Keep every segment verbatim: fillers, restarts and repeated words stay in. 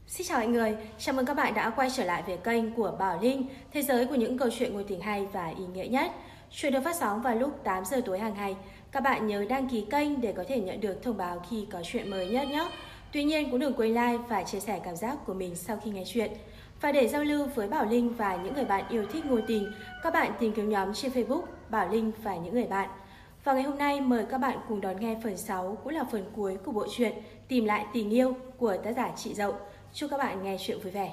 Xin chào mọi người, chào mừng các bạn đã quay trở lại về kênh của Bảo Linh, thế giới của những câu chuyện ngôn tình hay và ý nghĩa nhất. Chuyện được phát sóng vào lúc tám giờ tối hàng ngày. Các bạn nhớ đăng ký kênh để có thể nhận được thông báo khi có chuyện mới nhất nhé. Tuy nhiên cũng đừng quên like và chia sẻ cảm giác của mình sau khi nghe chuyện. Và để giao lưu với Bảo Linh và những người bạn yêu thích ngôn tình, các bạn tìm kiếm nhóm trên Facebook Bảo Linh và những người bạn. Và ngày hôm nay mời các bạn cùng đón nghe phần sáu, cũng là phần cuối của bộ truyện Tìm lại tình yêu của tác giả Chị Dậu. Chúc các bạn nghe chuyện vui vẻ.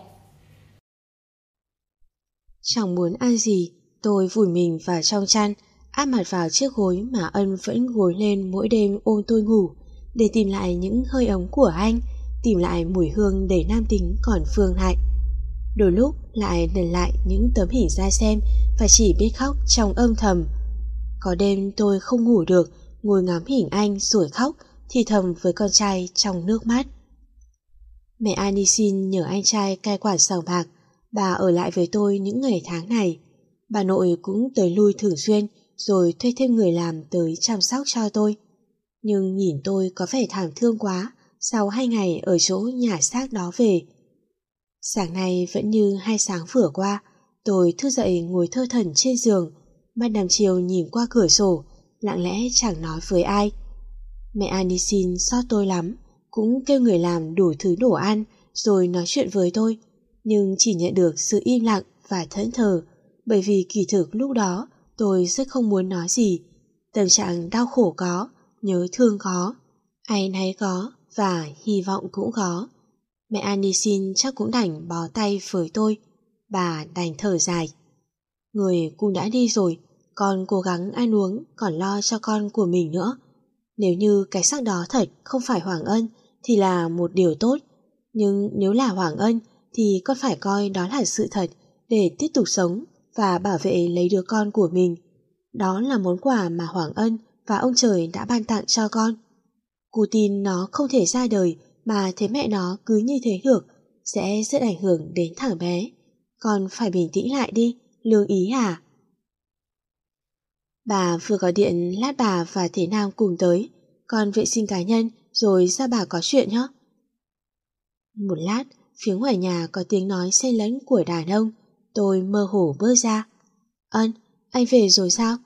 Chẳng muốn ăn gì, tôi vùi mình vào trong chăn, áp mặt vào chiếc gối mà Ân vẫn gối lên mỗi đêm ôm tôi ngủ, để tìm lại những hơi ấm của anh, tìm lại mùi hương đầy nam tính còn phương lại. Đôi lúc lại lần lại những tấm hình ra xem và chỉ biết khóc trong âm thầm. Có đêm tôi không ngủ được, ngồi ngắm hình anh rồi khóc, thì thầm với con trai trong nước mắt. Mẹ Ani xin nhờ anh trai cai quản sòng bạc, bà ở lại với tôi những ngày tháng này. Bà nội cũng tới lui thường xuyên, rồi thuê thêm người làm tới chăm sóc cho tôi. Nhưng nhìn tôi có vẻ thảm thương quá sau hai ngày ở chỗ nhà xác đó về. Sáng nay vẫn như hai sáng vừa qua, tôi thức dậy ngồi thơ thẩn trên giường, mắt đăm chiều nhìn qua cửa sổ, lặng lẽ chẳng nói với ai. Mẹ Ani xin xót tôi lắm, cũng kêu người làm đủ thứ đồ ăn rồi nói chuyện với tôi, nhưng chỉ nhận được sự im lặng và thẫn thờ, bởi vì kỳ thực lúc đó tôi rất không muốn nói gì. Tâm trạng đau khổ có, nhớ thương có, áy náy có và hy vọng cũng có. Mẹ Ani xin chắc cũng đành bó tay với tôi. Bà đành thở dài. Người cũng đã đi rồi, con cố gắng ăn uống còn lo cho con của mình nữa. Nếu như cái xác đó thật không phải Hoàng Ân thì là một điều tốt, nhưng nếu là Hoàng Ân thì con phải coi đó là sự thật để tiếp tục sống và bảo vệ lấy đứa con của mình. Đó là món quà mà Hoàng Ân và ông trời đã ban tặng cho con. Cô tin nó không thể ra đời mà thấy mẹ nó cứ như thế được, sẽ rất ảnh hưởng đến thằng bé. Con phải bình tĩnh lại đi, Lương Ý à. Bà vừa gọi điện lát bà và Thế Nam cùng tới, con vệ sinh cá nhân rồi ra bà có chuyện nhé. Một lát, phía ngoài nhà có tiếng nói xen lẫn của đàn ông, tôi mơ hồ bơ ra. Ân, anh về rồi sao?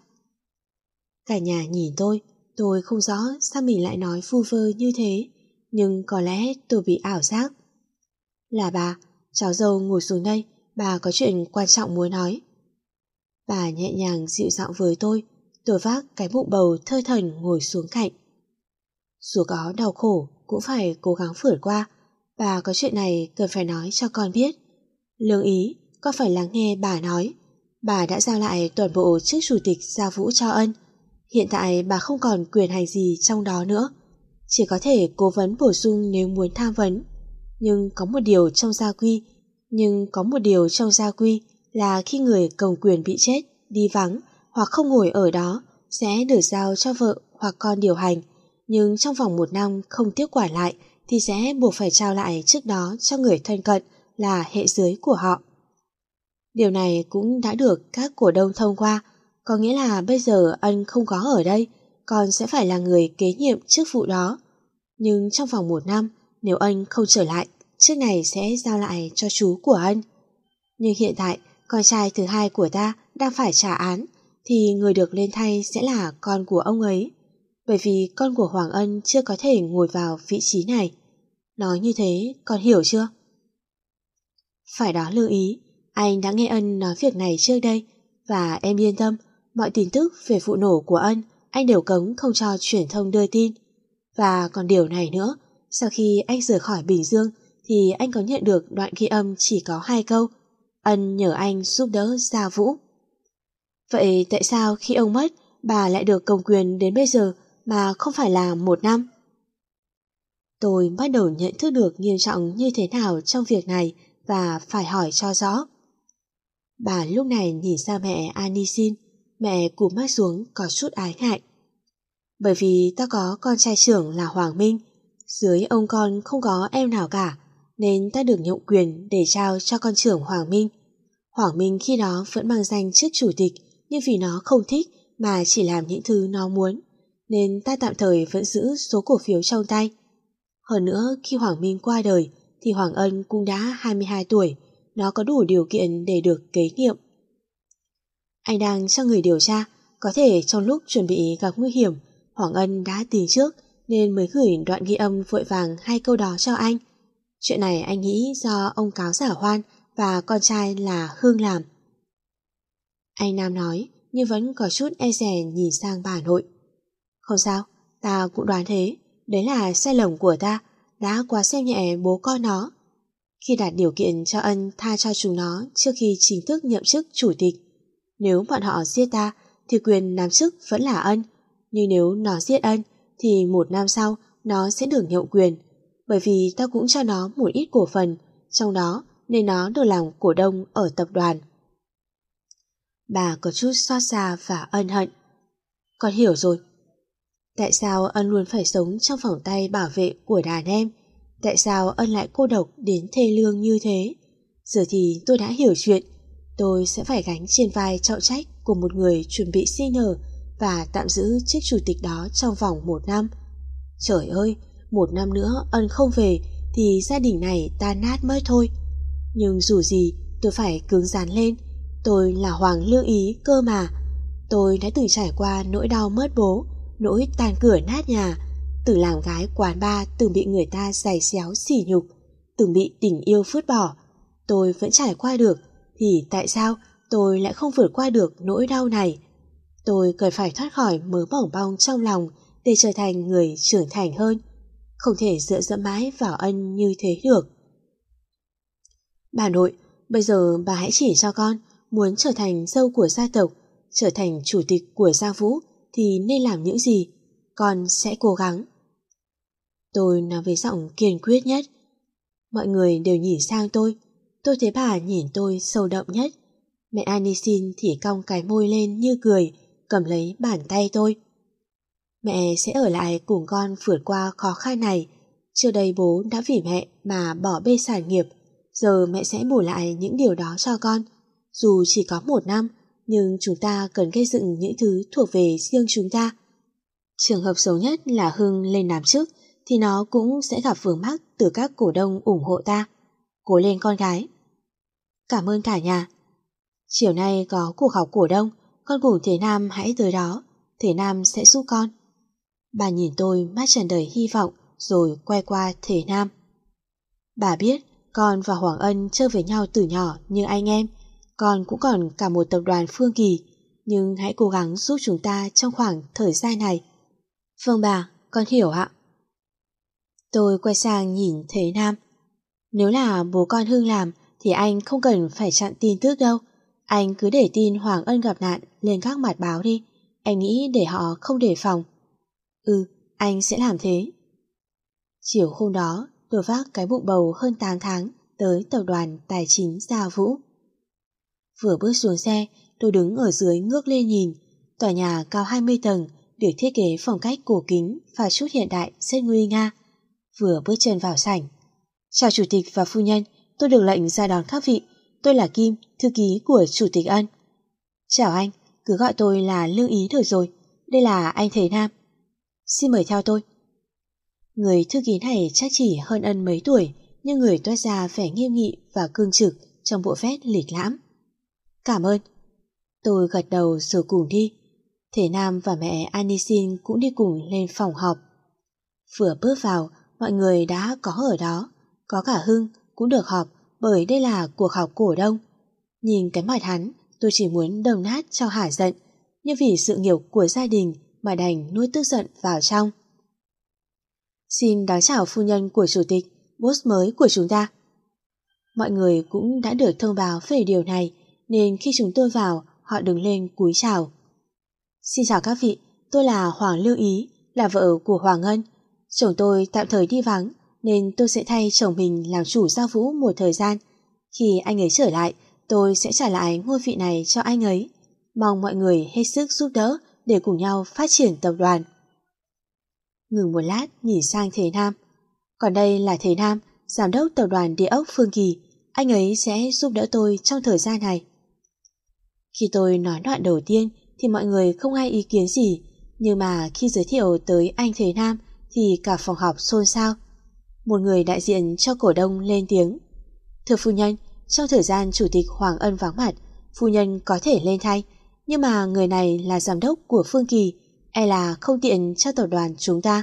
Cả nhà nhìn tôi, tôi không rõ sao mình lại nói vu vơ như thế, nhưng có lẽ tôi bị ảo giác. Là bà, cháu dâu ngồi xuống đây, bà có chuyện quan trọng muốn nói. Bà nhẹ nhàng dịu giọng với tôi, tôi vác cái bụng bầu thơ thẩn ngồi xuống cạnh. Dù có đau khổ cũng phải cố gắng vượt qua. Bà có chuyện này cần phải nói cho con biết. Lương Ý, con phải lắng nghe bà nói. Bà đã giao lại toàn bộ chức chủ tịch Gia Vũ cho Ân. Hiện tại bà không còn quyền hành gì trong đó nữa, chỉ có thể cố vấn bổ sung nếu muốn tham vấn. Nhưng có một điều trong gia quy Nhưng có một điều trong gia quy là khi người cầm quyền bị chết, đi vắng hoặc không ngồi ở đó sẽ được giao cho vợ hoặc con điều hành, nhưng trong vòng một năm không tiếp quản lại thì sẽ buộc phải trao lại chức đó cho người thân cận là hệ dưới của họ. Điều này cũng đã được các cổ đông thông qua, có nghĩa là bây giờ Ân không có ở đây, con sẽ phải là người kế nhiệm chức vụ đó. Nhưng trong vòng một năm, nếu Ân không trở lại, chức này sẽ giao lại cho chú của Ân. Nhưng hiện tại, con trai thứ hai của ta đang phải trả án, thì người được lên thay sẽ là con của ông ấy, bởi vì con của Hoàng Ân chưa có thể ngồi vào vị trí này. Nói như thế, con hiểu chưa? Phải đó Lương Ý, anh đã nghe Ân nói việc này trước đây, và em yên tâm, mọi tin tức về vụ nổ của Ân anh đều cấm không cho truyền thông đưa tin. Và còn điều này nữa, sau khi anh rời khỏi Bình Dương thì anh có nhận được đoạn ghi âm chỉ có hai câu: Ân nhờ anh giúp đỡ Gia Vũ. Vậy tại sao khi ông mất, bà lại được cầm quyền đến bây giờ mà không phải là một năm? Tôi bắt đầu nhận thức được nghiêm trọng như thế nào trong việc này và phải hỏi cho rõ. Bà lúc này nhìn ra mẹ Ani xin, mẹ cụp mắt xuống có chút ái ngại. Bởi vì ta có con trai trưởng là Hoàng Minh, dưới ông con không có em nào cả, nên ta được nhượng quyền để trao cho con trưởng Hoàng Minh. Hoàng Minh khi đó vẫn mang danh chức chủ tịch, nhưng vì nó không thích mà chỉ làm những thứ nó muốn, nên ta tạm thời vẫn giữ số cổ phiếu trong tay. Hơn nữa, khi Hoàng Minh qua đời, thì Hoàng Ân cũng đã hai mươi hai tuổi, nó có đủ điều kiện để được kế nhiệm. Anh đang cho người điều tra, có thể trong lúc chuẩn bị gặp nguy hiểm, Hoàng Ân đã tính trước nên mới gửi đoạn ghi âm vội vàng hai câu đó cho anh. Chuyện này anh nghĩ do ông cáo giả Hoan và con trai là Hương làm. Anh Nam nói nhưng vẫn có chút e dè nhìn sang bà nội. Không sao, ta cũng đoán thế, đấy là sai lầm của ta, đã quá xem nhẹ bố con nó. Khi đặt điều kiện cho Ân tha cho chúng nó trước khi chính thức nhậm chức chủ tịch, nếu bọn họ giết ta thì quyền nắm chức vẫn là Ân, nhưng nếu nó giết Ân thì một năm sau nó sẽ được nhượng quyền, bởi vì ta cũng cho nó một ít cổ phần trong đó nên nó được làm cổ đông ở tập đoàn. Bà có chút xót xa và ân hận. Con hiểu rồi. Tại sao Ân luôn phải sống trong vòng tay bảo vệ của đàn em? Tại sao Ân lại cô độc đến thê lương như thế? Giờ thì tôi đã hiểu chuyện. Tôi sẽ phải gánh trên vai trọng trách của một người chuẩn bị sinh nở và tạm giữ chức chủ tịch đó trong vòng một năm. Trời ơi, một năm nữa Ân không về thì gia đình này tan nát mất thôi. Nhưng dù gì tôi phải cứng rắn lên. Tôi là Hoàng Lương Ý cơ mà. Tôi đã từng trải qua nỗi đau mất bố, nỗi tan cửa nát nhà, từng làm gái quán bar, từng bị người ta giày xéo sỉ nhục, từng bị tình yêu phứt bỏ. Tôi vẫn trải qua được, thì tại sao tôi lại không vượt qua được nỗi đau này? Tôi cần phải thoát khỏi mớ bỏng bong trong lòng để trở thành người trưởng thành hơn, không thể dựa dẫm mãi vào Ân như thế được. Bà nội, bây giờ bà hãy chỉ cho con, muốn trở thành dâu của gia tộc, trở thành chủ tịch của Gia Vũ thì nên làm những gì? Con sẽ cố gắng. Tôi nói với giọng kiên quyết nhất. Mọi người đều nhìn sang tôi. Tôi thấy bà nhìn tôi sâu đậm nhất. Mẹ Anisin thì cong cái môi lên như cười, cầm lấy bàn tay tôi. Mẹ sẽ ở lại cùng con vượt qua khó khăn này. Trước đây bố đã vì mẹ mà bỏ bê sản nghiệp. Giờ mẹ sẽ bù lại những điều đó cho con. Dù chỉ có một năm, nhưng chúng ta cần gây dựng những thứ thuộc về riêng chúng ta. Trường hợp xấu nhất là Hưng lên làm chức thì nó cũng sẽ gặp vướng mắc từ các cổ đông ủng hộ ta. Cố lên con gái. Cảm ơn cả nhà. Chiều nay có cuộc họp cổ đông, con cùng Thế Nam hãy tới đó, Thế Nam sẽ giúp con. Bà nhìn tôi mắt tràn đầy hy vọng rồi quay qua Thế Nam. Bà biết con và Hoàng Ân chơi với nhau từ nhỏ như anh em, con cũng còn cả một tập đoàn Phương Kỳ, nhưng hãy cố gắng giúp chúng ta trong khoảng thời gian này. Vâng bà, con hiểu ạ. Tôi quay sang nhìn Thế Nam. Nếu là bố con Hưng làm thì anh không cần phải chặn tin tức đâu. Anh cứ để tin Hoàng Ân gặp nạn lên các mặt báo đi. Anh nghĩ để họ không đề phòng. Ừ, anh sẽ làm thế. Chiều hôm đó tôi vác cái bụng bầu hơn tám tháng tới tập đoàn tài chính Gia Vũ. Vừa bước xuống xe, tôi đứng ở dưới ngước lên nhìn. Tòa nhà cao hai mươi tầng, được thiết kế phong cách cổ kính và chút hiện đại rất nguy nga. Vừa bước chân vào sảnh. Chào chủ tịch và phu nhân, tôi được lệnh ra đón các vị. Tôi là Kim, thư ký của chủ tịch Ân. Chào anh, cứ gọi tôi là Lương Ý được rồi. Đây là anh Thế Nam. Xin mời theo tôi. Người thư ký này chắc chỉ hơn Ân mấy tuổi, nhưng người toát ra vẻ nghiêm nghị và cương trực trong bộ vest lịch lãm. Cảm ơn. Tôi gật đầu rồi cùng đi. Thế Nam và mẹ Anisin cũng đi cùng lên phòng họp. Vừa bước vào, mọi người đã có ở đó. Có cả Hưng cũng được họp bởi đây là cuộc họp cổ đông. Nhìn cái mặt hắn, tôi chỉ muốn đầm nát cho hả giận, nhưng vì sự nghiệp của gia đình mà đành nuốt tức giận vào trong. Xin đón chào phu nhân của chủ tịch, boss mới của chúng ta. Mọi người cũng đã được thông báo về điều này, nên khi chúng tôi vào, họ đứng lên cúi chào. Xin chào các vị, tôi là Hoàng Lương Ý, là vợ của Hoàng Ân. Chồng tôi tạm thời đi vắng, nên tôi sẽ thay chồng mình làm chủ Gia Vũ một thời gian. Khi anh ấy trở lại, tôi sẽ trả lại ngôi vị này cho anh ấy. Mong mọi người hết sức giúp đỡ để cùng nhau phát triển tập đoàn. Ngừng một lát nhìn sang Thế Nam. Còn đây là Thế Nam, giám đốc tập đoàn địa ốc Phương Kỳ. Anh ấy sẽ giúp đỡ tôi trong thời gian này. Khi tôi nói đoạn đầu tiên thì mọi người không ai ý kiến gì, nhưng mà khi giới thiệu tới anh Thế Nam thì cả phòng họp xôn xao. Một người đại diện cho cổ đông lên tiếng. Thưa phu nhân, trong thời gian Chủ tịch Hoàng Ân vắng mặt, phu nhân có thể lên thay, nhưng mà người này là giám đốc của Phương Kỳ, e là không tiện cho tập đoàn chúng ta.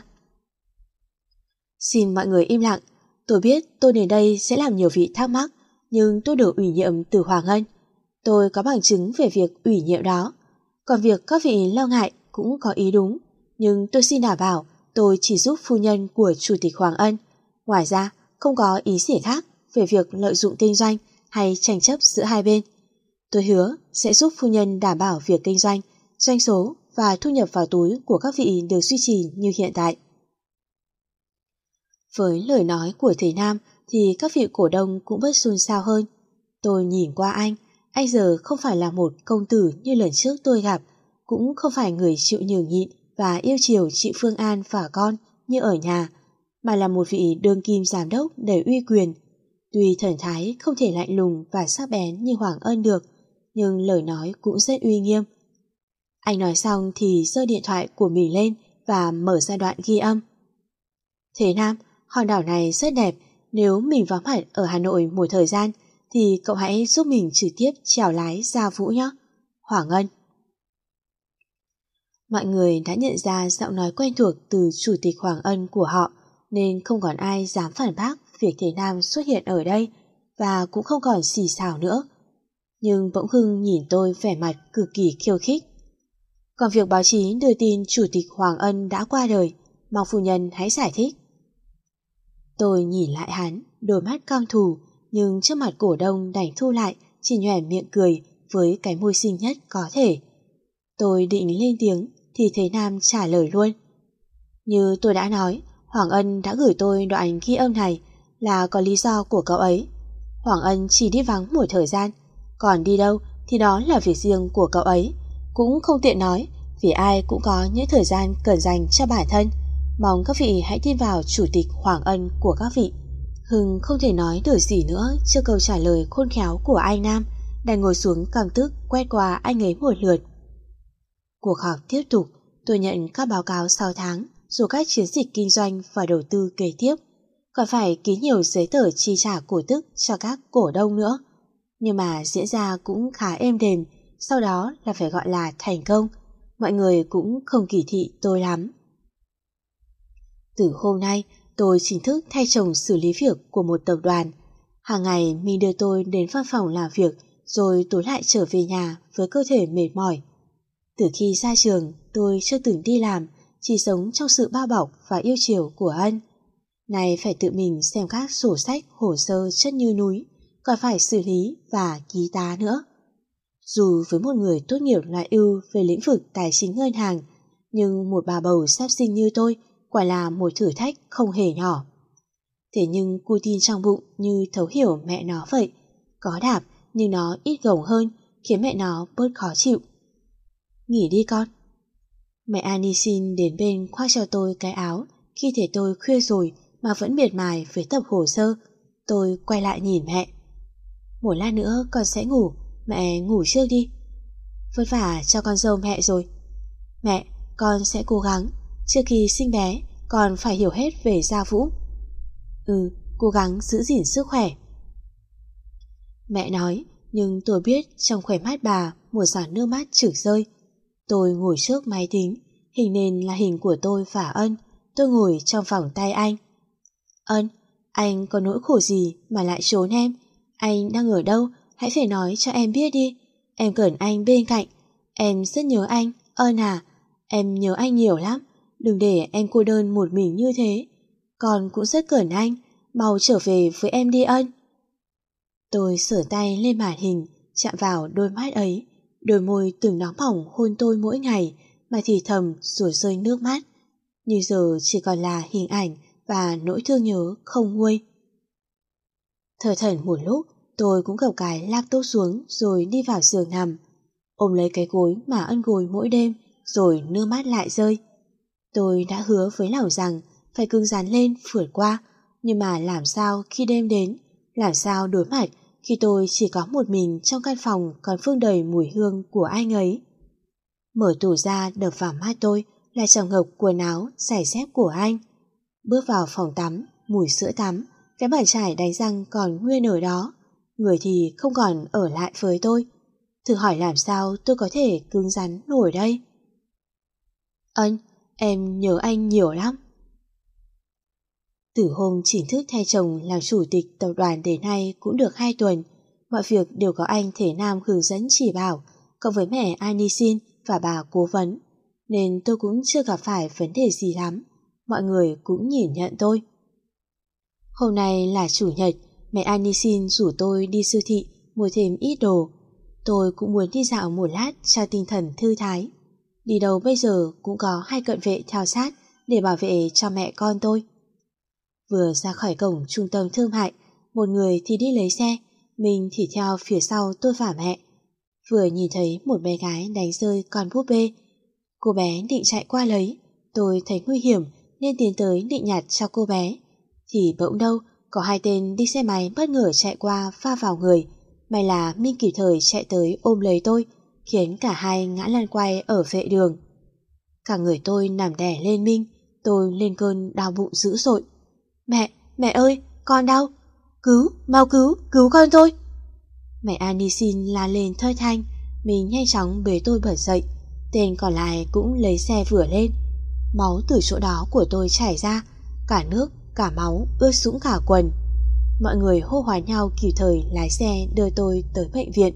Xin mọi người im lặng. Tôi biết tôi đến đây sẽ làm nhiều vị thắc mắc, nhưng tôi được ủy nhiệm từ Hoàng Ân. Tôi có bằng chứng về việc ủy nhiệm đó. Còn việc các vị lo ngại cũng có ý đúng, nhưng tôi xin đảm bảo tôi chỉ giúp phu nhân của Chủ tịch Hoàng Ân. Ngoài ra, không có ý gì khác về việc lợi dụng kinh doanh hay tranh chấp giữa hai bên. Tôi hứa sẽ giúp phu nhân đảm bảo việc kinh doanh, doanh số và thu nhập vào túi của các vị được duy trì như hiện tại. Với lời nói của thầy Nam thì các vị cổ đông cũng bớt xôn xao hơn. Tôi nhìn qua anh, anh giờ không phải là một công tử như lần trước tôi gặp, cũng không phải người chịu nhường nhịn và yêu chiều chị Phương An và con như ở nhà, mà là một vị đương kim giám đốc đầy uy quyền. Tuy thần thái không thể lạnh lùng và sắc bén như Hoàng Ân được, nhưng lời nói cũng rất uy nghiêm. Anh nói xong thì giơ điện thoại của mình lên và mở ra đoạn ghi âm. Thế Nam, hòn đảo này rất đẹp, nếu mình vắng mặt ở Hà Nội một thời gian thì cậu hãy giúp mình trực tiếp chèo lái ra Vũ nhé. Hoàng Ân. Mọi người đã nhận ra giọng nói quen thuộc từ Chủ tịch Hoàng Ân của họ, nên không còn ai dám phản bác việc Thế Nam xuất hiện ở đây, và cũng không còn xì xào nữa. Nhưng bỗng Hưng nhìn tôi vẻ mặt cực kỳ khiêu khích. Còn việc báo chí đưa tin Chủ tịch Hoàng Ân đã qua đời, mong phu nhân hãy giải thích. Tôi nhìn lại hắn, đôi mắt căm thù, nhưng trước mặt cổ đông đành thu lại, chỉ nhoẻn miệng cười với cái môi xinh nhất có thể. Tôi định lên tiếng thì Thế Nam trả lời luôn. Như tôi đã nói, Hoàng Ân đã gửi tôi đoạn ghi âm này là có lý do của cậu ấy. Hoàng Ân chỉ đi vắng một thời gian, còn đi đâu thì đó là việc riêng của cậu ấy. Cũng không tiện nói, vì ai cũng có những thời gian cần dành cho bản thân. Mong các vị hãy tin vào Chủ tịch Hoàng Ân của các vị. Hưng không thể nói được gì nữa trước câu trả lời khôn khéo của anh Nam, đành ngồi xuống căm tức quét qua anh ấy một lượt. Cuộc họp tiếp tục, tôi nhận các báo cáo sáu tháng, rồi các chiến dịch kinh doanh và đầu tư kế tiếp. Còn phải ký nhiều giấy tờ chi trả cổ tức cho các cổ đông nữa. Nhưng mà diễn ra cũng khá êm đềm, sau đó là phải gọi là thành công. Mọi người cũng không kỳ thị tôi lắm. Từ hôm nay, tôi chính thức thay chồng xử lý việc của một tập đoàn. Hàng ngày mình đưa tôi đến văn phòng làm việc, rồi tối lại trở về nhà với cơ thể mệt mỏi. Từ khi ra trường, tôi chưa từng đi làm, chỉ sống trong sự bao bọc và yêu chiều của Ân. Này phải tự mình xem các sổ sách, hồ sơ chất như núi, còn phải xử lý và ký tá nữa. Dù với một người tốt nghiệp loại ưu về lĩnh vực tài chính ngân hàng, nhưng một bà bầu sắp sinh như tôi quả là một thử thách không hề nhỏ. Thế nhưng cui tin trong bụng như thấu hiểu mẹ nó vậy, có đạp nhưng nó ít gồng hơn, khiến mẹ nó bớt khó chịu. Nghỉ đi con. Mẹ Annie xin đến bên khoác cho tôi cái áo khi thấy tôi khuya rồi mà vẫn miệt mài với tập hồ sơ. Tôi quay lại nhìn mẹ. Một lát nữa con sẽ ngủ, mẹ ngủ trước đi. Vất vả cho con dâu mẹ rồi. Mẹ, con sẽ cố gắng. Trước khi sinh bé, con phải hiểu hết về Gia Vũ. Ừ, cố gắng giữ gìn sức khỏe. Mẹ nói, nhưng tôi biết trong khóe mắt bà một giọt nước mắt trực rơi. Tôi ngồi trước máy tính, hình nền là hình của tôi và Ân. Tôi ngồi trong vòng tay anh. Ân, anh có nỗi khổ gì mà lại trốn em? Anh đang ở đâu? Hãy phải nói cho em biết đi. Em cần anh bên cạnh. Em rất nhớ anh, Ân à. Em nhớ anh nhiều lắm. Đừng để em cô đơn một mình như thế. Con cũng rất cần anh. Mau trở về với em đi Ân. Tôi sửa tay lên màn hình, chạm vào đôi mắt ấy. Đôi môi từng nóng bỏng hôn tôi mỗi ngày, mà thì thầm rồi rơi nước mắt. Nhưng giờ chỉ còn là hình ảnh và nỗi thương nhớ không nguôi. Thở thẩn một lúc, tôi cũng gập cái laptop xuống rồi đi vào giường nằm, ôm lấy cái gối mà Ân gối mỗi đêm, rồi nước mắt lại rơi. Tôi đã hứa với lòng rằng phải cứng rắn lên vượt qua, nhưng mà làm sao khi đêm đến, làm sao đối mặt khi tôi chỉ có một mình trong căn phòng còn vương đầy mùi hương của anh ấy. Mở tủ ra đập vào mắt tôi là chồng ngọc quần áo, giày dép của anh. Bước vào phòng tắm, mùi sữa tắm, cái bàn chải đánh răng còn nguyên ở đó, người thì không còn ở lại với tôi. Thử hỏi làm sao tôi có thể cứng rắn nổi đây? Ân, em nhớ anh nhiều lắm. Từ hôm chính thức thay chồng làm chủ tịch tập đoàn đến nay cũng được hai tuần, mọi việc đều có anh Thế Nam hướng dẫn chỉ bảo, cộng với mẹ Anisin và bà cố vấn, nên tôi cũng chưa gặp phải vấn đề gì lắm, mọi người cũng nhìn nhận tôi. Hôm nay là chủ nhật, mẹ Anisin rủ tôi đi siêu thị mua thêm ít đồ. Tôi cũng muốn đi dạo một lát cho tinh thần thư thái. Đi đâu bây giờ cũng có hai cận vệ theo sát để bảo vệ cho mẹ con tôi. Vừa ra khỏi cổng trung tâm thương mại, một người thì đi lấy xe, mình thì theo phía sau tôi và mẹ. Vừa nhìn thấy một bé gái đánh rơi con búp bê. Cô bé định chạy qua lấy, tôi thấy nguy hiểm nên tiến tới định nhặt cho cô bé. Thì bỗng đâu có hai tên đi xe máy bất ngờ chạy qua va vào người. May là Minh kịp thời chạy tới ôm lấy tôi, khiến cả hai ngã lăn quay ở vệ đường. Cả người tôi nằm đè lên Minh, tôi lên cơn đau bụng dữ dội. Mẹ, mẹ ơi, con đau. Cứu, mau cứu, cứu con tôi. Mẹ Anisin la lên thơi thanh, mình nhanh chóng bế tôi bật dậy. Tên còn lại cũng lấy xe vừa lên. Máu từ chỗ đó của tôi chảy ra, cả nước, cả máu ướt sũng cả quần. Mọi người hô hoán nhau kịp thời lái xe đưa tôi tới bệnh viện.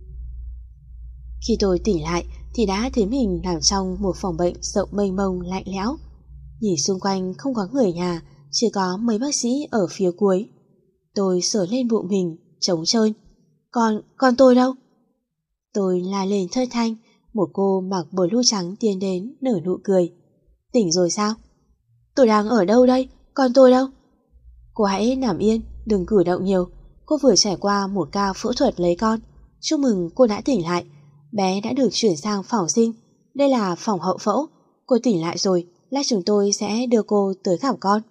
Khi tôi tỉnh lại thì đã thấy mình nằm trong một phòng bệnh rộng mênh mông lạnh lẽo. Nhìn xung quanh không có người nhà, chỉ có mấy bác sĩ ở phía cuối. Tôi sờ lên bụng mình, trống trơn. Con, con tôi đâu? Tôi la lên thơi thanh, một cô mặc blue trắng tiến đến nở nụ cười. Tỉnh rồi sao? Tôi đang ở đâu đây? Con tôi đâu? Cô hãy nằm yên, đừng cử động nhiều. Cô vừa trải qua một ca phẫu thuật lấy con. Chúc mừng cô đã tỉnh lại. Bé đã được chuyển sang phòng sinh. Đây là phòng hậu phẫu. Cô tỉnh lại rồi, lát chúng tôi sẽ đưa cô tới gặp con.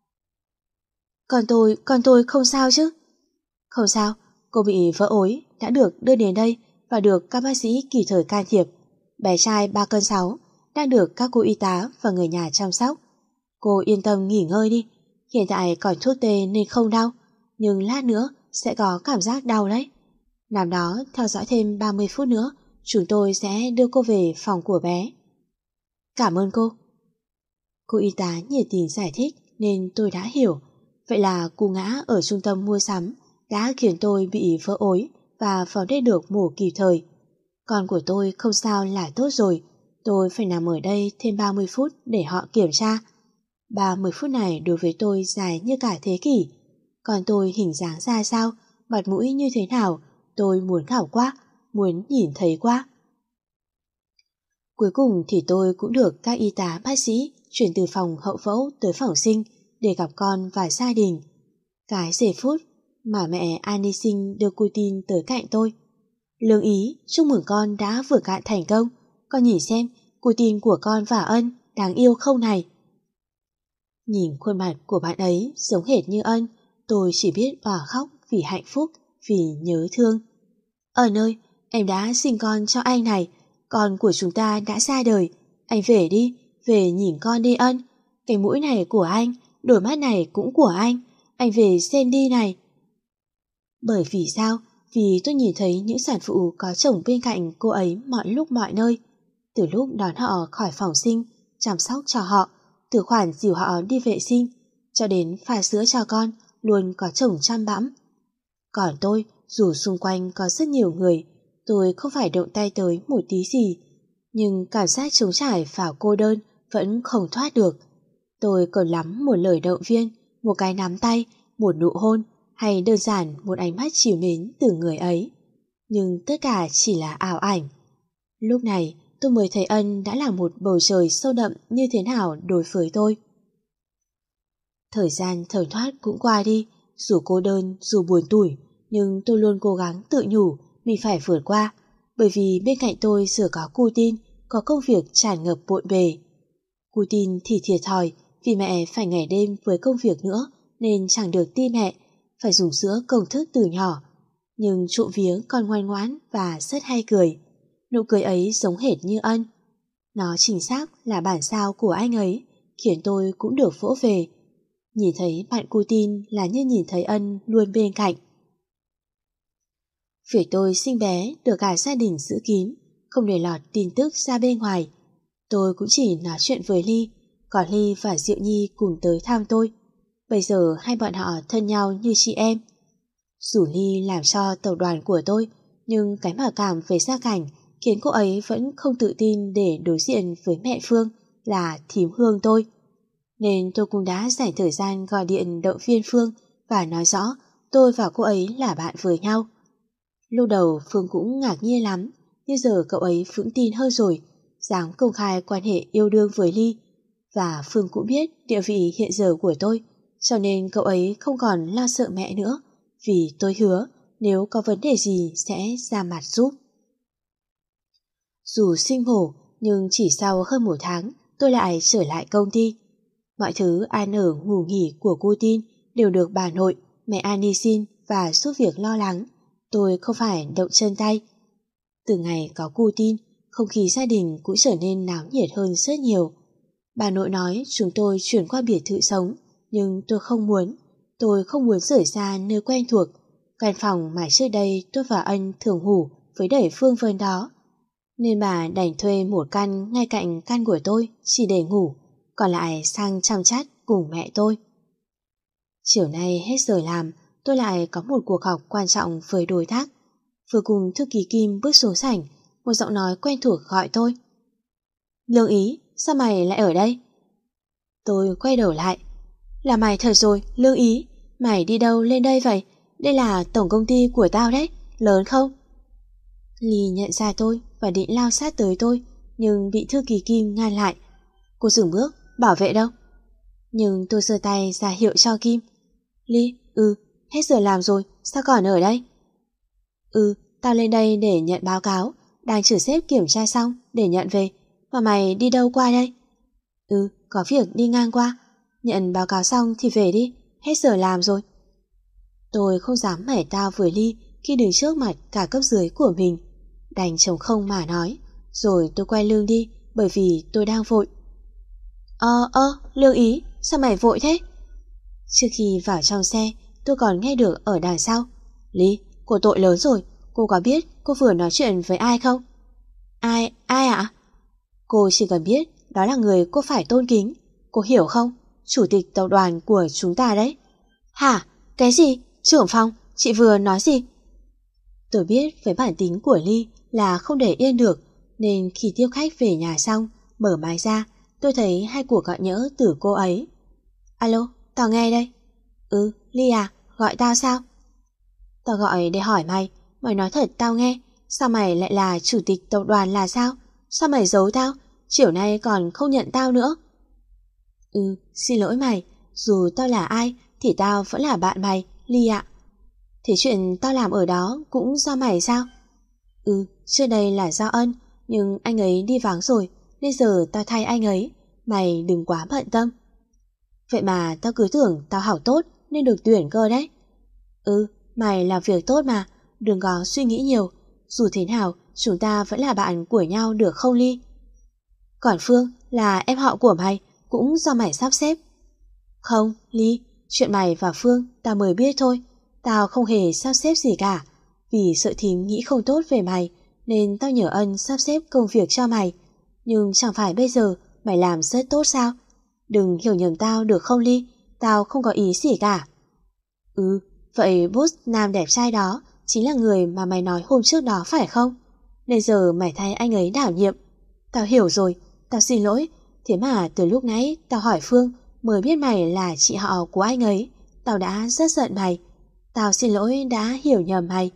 Con tôi, con tôi không sao chứ? Không sao, cô bị vỡ ối, đã được đưa đến đây và được các bác sĩ kịp thời can thiệp. Bé trai ba cân sáu, đang được các cô y tá và người nhà chăm sóc. Cô yên tâm nghỉ ngơi đi, hiện tại còn thuốc tê nên không đau, nhưng lát nữa sẽ có cảm giác đau đấy. Nằm đó theo dõi thêm ba mươi phút nữa, chúng tôi sẽ đưa cô về phòng của bé. Cảm ơn cô. Cô y tá nhiệt tình giải thích nên tôi đã hiểu. Vậy là cú ngã ở trung tâm mua sắm đã khiến tôi bị vỡ ối và vào đây được mổ kịp thời. Con của tôi không sao là tốt rồi, tôi phải nằm ở đây thêm ba mươi phút để họ kiểm tra. ba mươi phút này đối với tôi dài như cả thế kỷ. Còn tôi hình dáng ra sao, mặt mũi như thế nào, tôi muốn gặp quá, muốn nhìn thấy quá. Cuối cùng thì tôi cũng được các y tá bác sĩ chuyển từ phòng hậu phẫu tới phòng sinh để gặp con và gia đình. Cái giây phút mà mẹ Anisin đưa cô tin tới cạnh tôi. Lương ý, chúc mừng con đã vượt cạn thành công. Con nhìn xem, cô tin của con và Ân đáng yêu không này. Nhìn khuôn mặt của bạn ấy giống hệt như Ân, tôi chỉ biết òa khóc vì hạnh phúc, vì nhớ thương. Ân ơi, em đã sinh con cho anh này, con của chúng ta đã ra đời. Anh về đi, về nhìn con đi Ân. Cái mũi này của anh, đôi mắt này cũng của anh. Anh về xem đi này. Bởi vì sao? Vì tôi nhìn thấy những sản phụ có chồng bên cạnh cô ấy mọi lúc mọi nơi. Từ lúc đón họ khỏi phòng sinh, chăm sóc cho họ, từ khoản dìu họ đi vệ sinh, cho đến pha sữa cho con, luôn có chồng chăm bẵm. Còn tôi, dù xung quanh có rất nhiều người, tôi không phải động tay tới một tí gì, nhưng cảm giác trống trải và cô đơn vẫn không thoát được. Tôi cần lắm một lời động viên, một cái nắm tay, một nụ hôn, hay đơn giản một ánh mắt trìu mến từ người ấy. Nhưng tất cả chỉ là ảo ảnh. Lúc này tôi mới thấy Ân đã là một bầu trời sâu đậm như thế nào đối với tôi. Thời gian thởm thoát cũng qua đi, dù cô đơn, dù buồn tủi, nhưng tôi luôn cố gắng tự nhủ mình phải vượt qua, bởi vì bên cạnh tôi giờ có cô Tin, có công việc tràn ngập bộn bề. Cô Tin thì thiệt thòi vì mẹ phải ngày đêm với công việc nữa nên chẳng được ti mẹ, phải dùng sữa công thức từ nhỏ. Nhưng trộm vía con ngoan ngoãn và rất hay cười. Nụ cười ấy giống hệt như Ân. Nó chính xác là bản sao của anh ấy, khiến tôi cũng được vỗ về. Nhìn thấy bạn cu tin là như nhìn thấy ân luôn bên cạnh. Phía tôi sinh bé được cả gia đình giữ kín, không để lọt tin tức ra bên ngoài. Tôi cũng chỉ nói chuyện với Ly, còn Ly và Diệu Nhi cùng tới thăm tôi. Bây giờ hai bọn họ thân nhau như chị em. Dù Ly làm cho tập đoàn của tôi, nhưng cái mặc cảm về gia cảnh khiến cô ấy vẫn không tự tin để đối diện với mẹ Phương là thím Hương tôi. Nên tôi cũng đã dành thời gian gọi điện động viên Phương và nói rõ tôi và cô ấy là bạn với nhau. Lúc đầu Phương cũng ngạc nhiên lắm, nhưng giờ cậu ấy vững tin hơn rồi, dám công khai quan hệ yêu đương với Ly. Và Phương cũng biết địa vị hiện giờ của tôi, cho nên cậu ấy không còn lo sợ mẹ nữa, vì tôi hứa nếu có vấn đề gì sẽ ra mặt giúp. Dù sinh hổ, nhưng chỉ sau hơn một tháng tôi lại trở lại công ty. Mọi thứ ăn ở ngủ nghỉ của cô Tin đều được bà nội, mẹ Ani xin và giúp việc lo lắng. Tôi không phải động chân tay. Từ ngày có cô Tin, không khí gia đình cũng trở nên náo nhiệt hơn rất nhiều. Bà nội nói chúng tôi chuyển qua biệt thự sống, nhưng tôi không muốn. Tôi không muốn rời xa nơi quen thuộc, căn phòng mà trước đây tôi và anh thường ngủ với đẩy phương vân đó. Nên bà đành thuê một căn ngay cạnh căn của tôi chỉ để ngủ, còn lại sang chăm chát cùng mẹ tôi. Chiều nay hết giờ làm, tôi lại có một cuộc họp quan trọng với đối tác. Vừa cùng thư ký Kim bước xuống sảnh, một giọng nói quen thuộc gọi tôi. Lương Ý, sao mày lại ở đây? Tôi quay đầu lại. Là mày thật rồi, Lương Ý, mày đi đâu lên đây vậy? Đây là tổng công ty của tao đấy, lớn không? Ly nhận ra tôi và định lao sát tới tôi, nhưng bị thư ký Kim ngăn lại. Cô dừng bước, bảo vệ đâu? Nhưng tôi giơ tay ra hiệu cho Kim. Ly, ừ, hết giờ làm rồi, sao còn ở đây? Ừ, tao lên đây để nhận báo cáo, đang chử xếp kiểm tra xong để nhận về. Mà mày đi đâu qua đây? Ừ, có việc đi ngang qua. Nhận báo cáo xong thì về đi, hết giờ làm rồi. Tôi không dám mẻ tao với Ly khi đứng trước mặt cả cấp dưới của mình. Đành trống không mà nói. Rồi tôi quay lưng đi, bởi vì tôi đang vội. Ờ, ơ, Lương Ý, sao mày vội thế? Trước khi vào trong xe, tôi còn nghe được ở đằng sau. Ly, cô tội lớn rồi, cô có biết cô vừa nói chuyện với ai không? Ai, ai ạ? Cô chỉ cần biết đó là người cô phải tôn kính. Cô hiểu không? Chủ tịch tập đoàn của chúng ta đấy. Hả? Cái gì? Trưởng phòng, chị vừa nói gì? Tôi biết với bản tính của Ly là không để yên được, nên khi tiếp khách về nhà xong, mở máy ra, tôi thấy hai cuộc gọi nhỡ từ cô ấy. Alo, tao nghe đây. Ừ, Ly à, gọi tao sao? Tao gọi để hỏi mày, mày nói thật tao nghe. Sao mày lại là chủ tịch tập đoàn là sao? Sao mày giấu tao? Chiều nay còn không nhận tao nữa. Ừ, xin lỗi mày, dù tao là ai thì tao vẫn là bạn mày, Ly ạ. Thế chuyện tao làm ở đó cũng do mày sao? Ừ, trước đây là do Ân, nhưng anh ấy đi vắng rồi, nên giờ tao thay anh ấy. Mày đừng quá bận tâm. Vậy mà tao cứ tưởng tao học tốt nên được tuyển cơ đấy. Ừ, mày làm việc tốt mà, đừng có suy nghĩ nhiều. Dù thế nào, chúng ta vẫn là bạn của nhau được không Ly? Còn Phương là em họ của mày, cũng do mày sắp xếp. Không, Ly, chuyện mày và Phương tao mới biết thôi. Tao không hề sắp xếp gì cả. Vì sợ thím nghĩ không tốt về mày, nên tao nhờ Ân sắp xếp công việc cho mày. Nhưng chẳng phải bây giờ mày làm rất tốt sao? Đừng hiểu nhầm tao được không Ly? Tao không có ý gì cả. Ừ, vậy boss nam đẹp trai đó chính là người mà mày nói hôm trước đó phải không? Nên giờ mày thay anh ấy đảm nhiệm. Tao hiểu rồi, tao xin lỗi. Thế mà từ lúc nãy tao hỏi Phương mới biết mày là chị họ của anh ấy. Tao đã rất giận mày. Tao xin lỗi đã hiểu nhầm mày.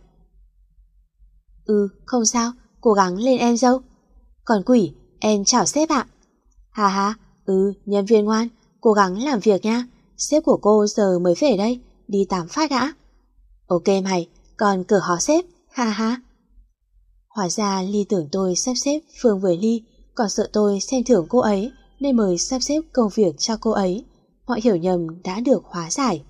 Ừ, không sao, cố gắng lên em dâu. Còn Quỷ, em chào sếp ạ. Hà hà, ừ, nhân viên ngoan, cố gắng làm việc nha. Sếp của cô giờ mới về đây, đi tắm phát đã. Ok mày, còn cửa hó sếp, ha ha. Hóa ra Ly tưởng tôi sắp xếp Phương với Ly, còn sợ tôi xem thưởng cô ấy nên mới sắp xếp công việc cho cô ấy. Mọi hiểu nhầm đã được hóa giải.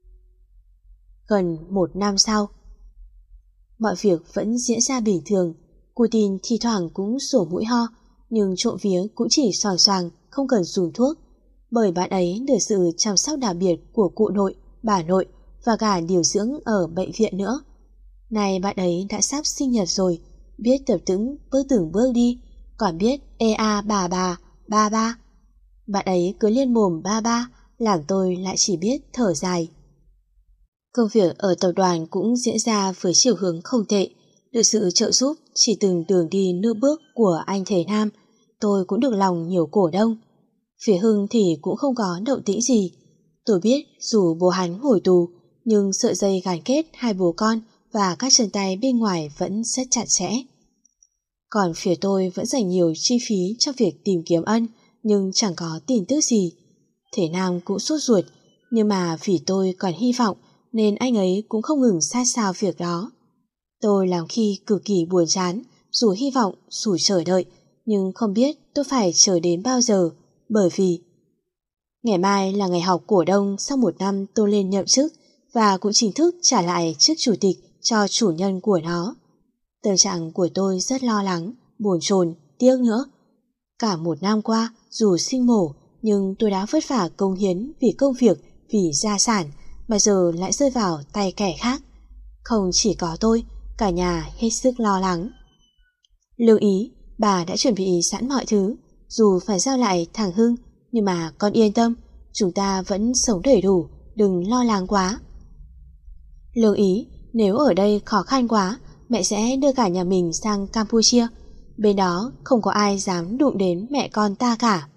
Gần một năm sau, mọi việc vẫn diễn ra bình thường. Cô Tin thi thoảng cũng sổ mũi ho, nhưng trộm vía cũng chỉ xoàng xoàng, không cần dùng thuốc. bởi bạn ấy được sự chăm sóc đặc biệt của cụ nội, bà nội và cả điều dưỡng ở bệnh viện nữa. Này bạn ấy đã sắp sinh nhật rồi, biết tập tĩnh bước từng bước đi, còn biết ê a bà bà, ba ba. Bạn ấy cứ liên mồm ba ba, làm tôi lại chỉ biết thở dài. Công việc ở tập đoàn cũng diễn ra với chiều hướng không tệ, được sự trợ giúp chỉ từng đường đi nửa bước của anh Thế Nam, tôi cũng được lòng nhiều cổ đông. Phía Hưng thì cũng không có động tĩnh gì. Tôi biết dù bố hắn ngồi tù, nhưng sợi dây gắn kết hai bố con và các chân tay bên ngoài vẫn rất chặt chẽ. Còn phía tôi vẫn dành nhiều chi phí cho việc tìm kiếm ân, nhưng chẳng có tin tức gì. Thế Nam cũng sốt ruột, nhưng mà vì tôi còn hy vọng nên anh ấy cũng không ngừng sát sao việc đó. Tôi làm khi cực kỳ buồn chán, dù hy vọng, dù chờ đợi, nhưng không biết tôi phải chờ đến bao giờ, bởi vì ngày mai là ngày họp cổ đông sau một năm tôi lên nhậm chức và cũng chính thức trả lại chức chủ tịch cho chủ nhân của nó. Tâm trạng của tôi rất lo lắng, bồn chồn, tiếc nữa. Cả một năm qua, dù sinh mổ, nhưng tôi đã vất vả công hiến vì công việc, vì gia sản, mà giờ lại rơi vào tay kẻ khác. Không chỉ có tôi, cả nhà hết sức lo lắng. Lưu ý, bà đã chuẩn bị sẵn mọi thứ, dù phải giao lại thằng Hưng, nhưng mà con yên tâm, chúng ta vẫn sống đầy đủ, đừng lo lắng quá. Lưu ý, nếu ở đây khó khăn quá, mẹ sẽ đưa cả nhà mình sang Campuchia. Bên đó không có ai dám đụng đến mẹ con ta cả.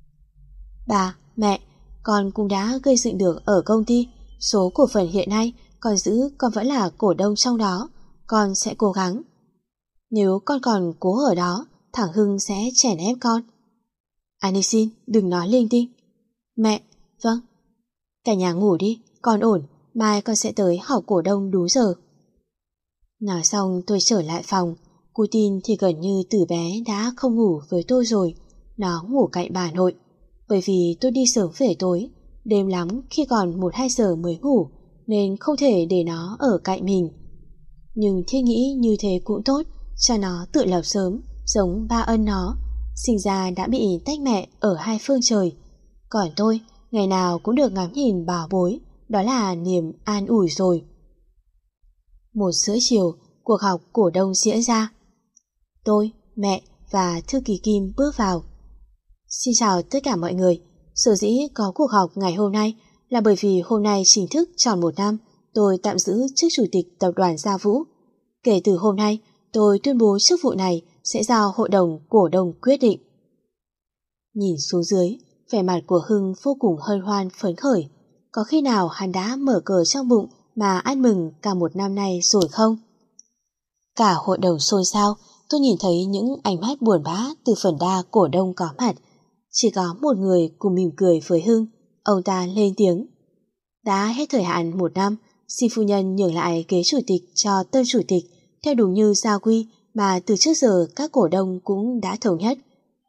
Bà, mẹ, con cũng đã gây dựng được ở công ty. Số cổ phần hiện nay còn giữ con vẫn là cổ đông trong đó. Con sẽ cố gắng. Nếu con còn cố ở đó, thằng Hưng sẽ chèn ép con. Anh xin đừng nói linh tinh. Mẹ, vâng. Cả nhà ngủ đi, con ổn. Mai con sẽ tới họp cổ đông đúng giờ. Nói xong tôi trở lại phòng. Cô tin thì gần như từ bé đã không ngủ với tôi rồi. Nó ngủ cạnh bà nội. Bởi vì tôi đi sớm về tối, đêm lắm khi còn một hai giờ mới ngủ, nên không thể để nó ở cạnh mình. Nhưng Thiên nghĩ như thế cũng tốt, cho nó tự lập sớm, giống ba ân nó. Sinh ra đã bị tách mẹ ở hai phương trời. Còn tôi, ngày nào cũng được ngắm nhìn bảo bối, đó là niềm an ủi rồi. Một giữa chiều, cuộc họp cổ đông diễn ra. Tôi, mẹ và thư ký Kim bước vào. Xin chào tất cả mọi người. Sở dĩ có cuộc họp ngày hôm nay là bởi vì hôm nay chính thức tròn một năm tôi tạm giữ chức chủ tịch tập đoàn Gia Vũ. Kể từ hôm nay, tôi tuyên bố chức vụ này sẽ giao hội đồng cổ đông quyết định. Nhìn xuống dưới, vẻ mặt của Hưng vô cùng hân hoan phấn khởi. Có khi nào hắn đã mở cờ trong bụng mà ăn mừng cả một năm nay rồi không? Cả hội đồng xôn xao, tôi nhìn thấy những ánh mắt buồn bã từ phần đa cổ đông có mặt. Chỉ có một người cùng mỉm cười với Hưng. Ông ta lên tiếng. Đã hết thời hạn một năm, xin phu nhân nhường lại ghế chủ tịch cho tân chủ tịch theo đúng như gia quy mà từ trước giờ các cổ đông cũng đã thống nhất.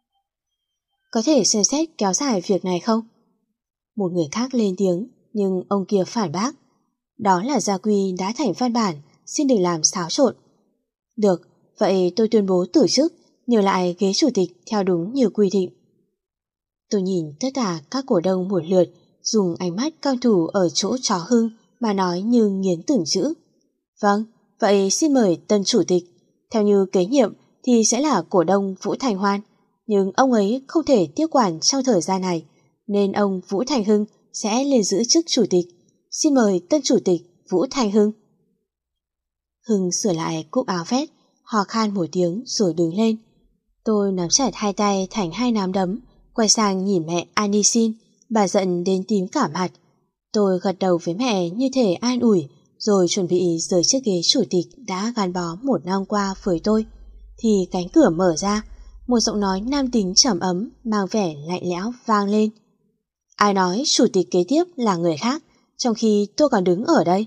Có thể xem xét kéo dài việc này không? Một người khác lên tiếng, nhưng ông kia phản bác. Đó là gia quy đã thành văn bản, xin đừng làm xáo trộn. Được, vậy tôi tuyên bố từ chức, nhường lại ghế chủ tịch theo đúng như quy định. Tôi nhìn tất cả các cổ đông một lượt, dùng ánh mắt cao thủ ở chỗ chó Hưng mà nói như nghiến từng chữ. Vâng, vậy xin mời tân chủ tịch. Theo như kế nhiệm thì sẽ là cổ đông Vũ Thành Hoan, nhưng ông ấy không thể tiếp quản trong thời gian này, nên ông Vũ Thành Hưng sẽ lên giữ chức chủ tịch. Xin mời tân chủ tịch Vũ Thành Hưng. Hưng sửa lại cúc áo vest, hò khan một tiếng rồi đứng lên. Tôi nắm chặt hai tay thành hai nắm đấm, quay sang nhìn mẹ Annie xin, bà giận đến tím cả mặt. Tôi gật đầu với mẹ như thể an ủi, rồi chuẩn bị rời chiếc ghế chủ tịch đã gắn bó một năm qua với tôi. Thì cánh cửa mở ra, một giọng nói nam tính trầm ấm mang vẻ lạnh lẽo vang lên. Ai nói chủ tịch kế tiếp là người khác, trong khi tôi còn đứng ở đây?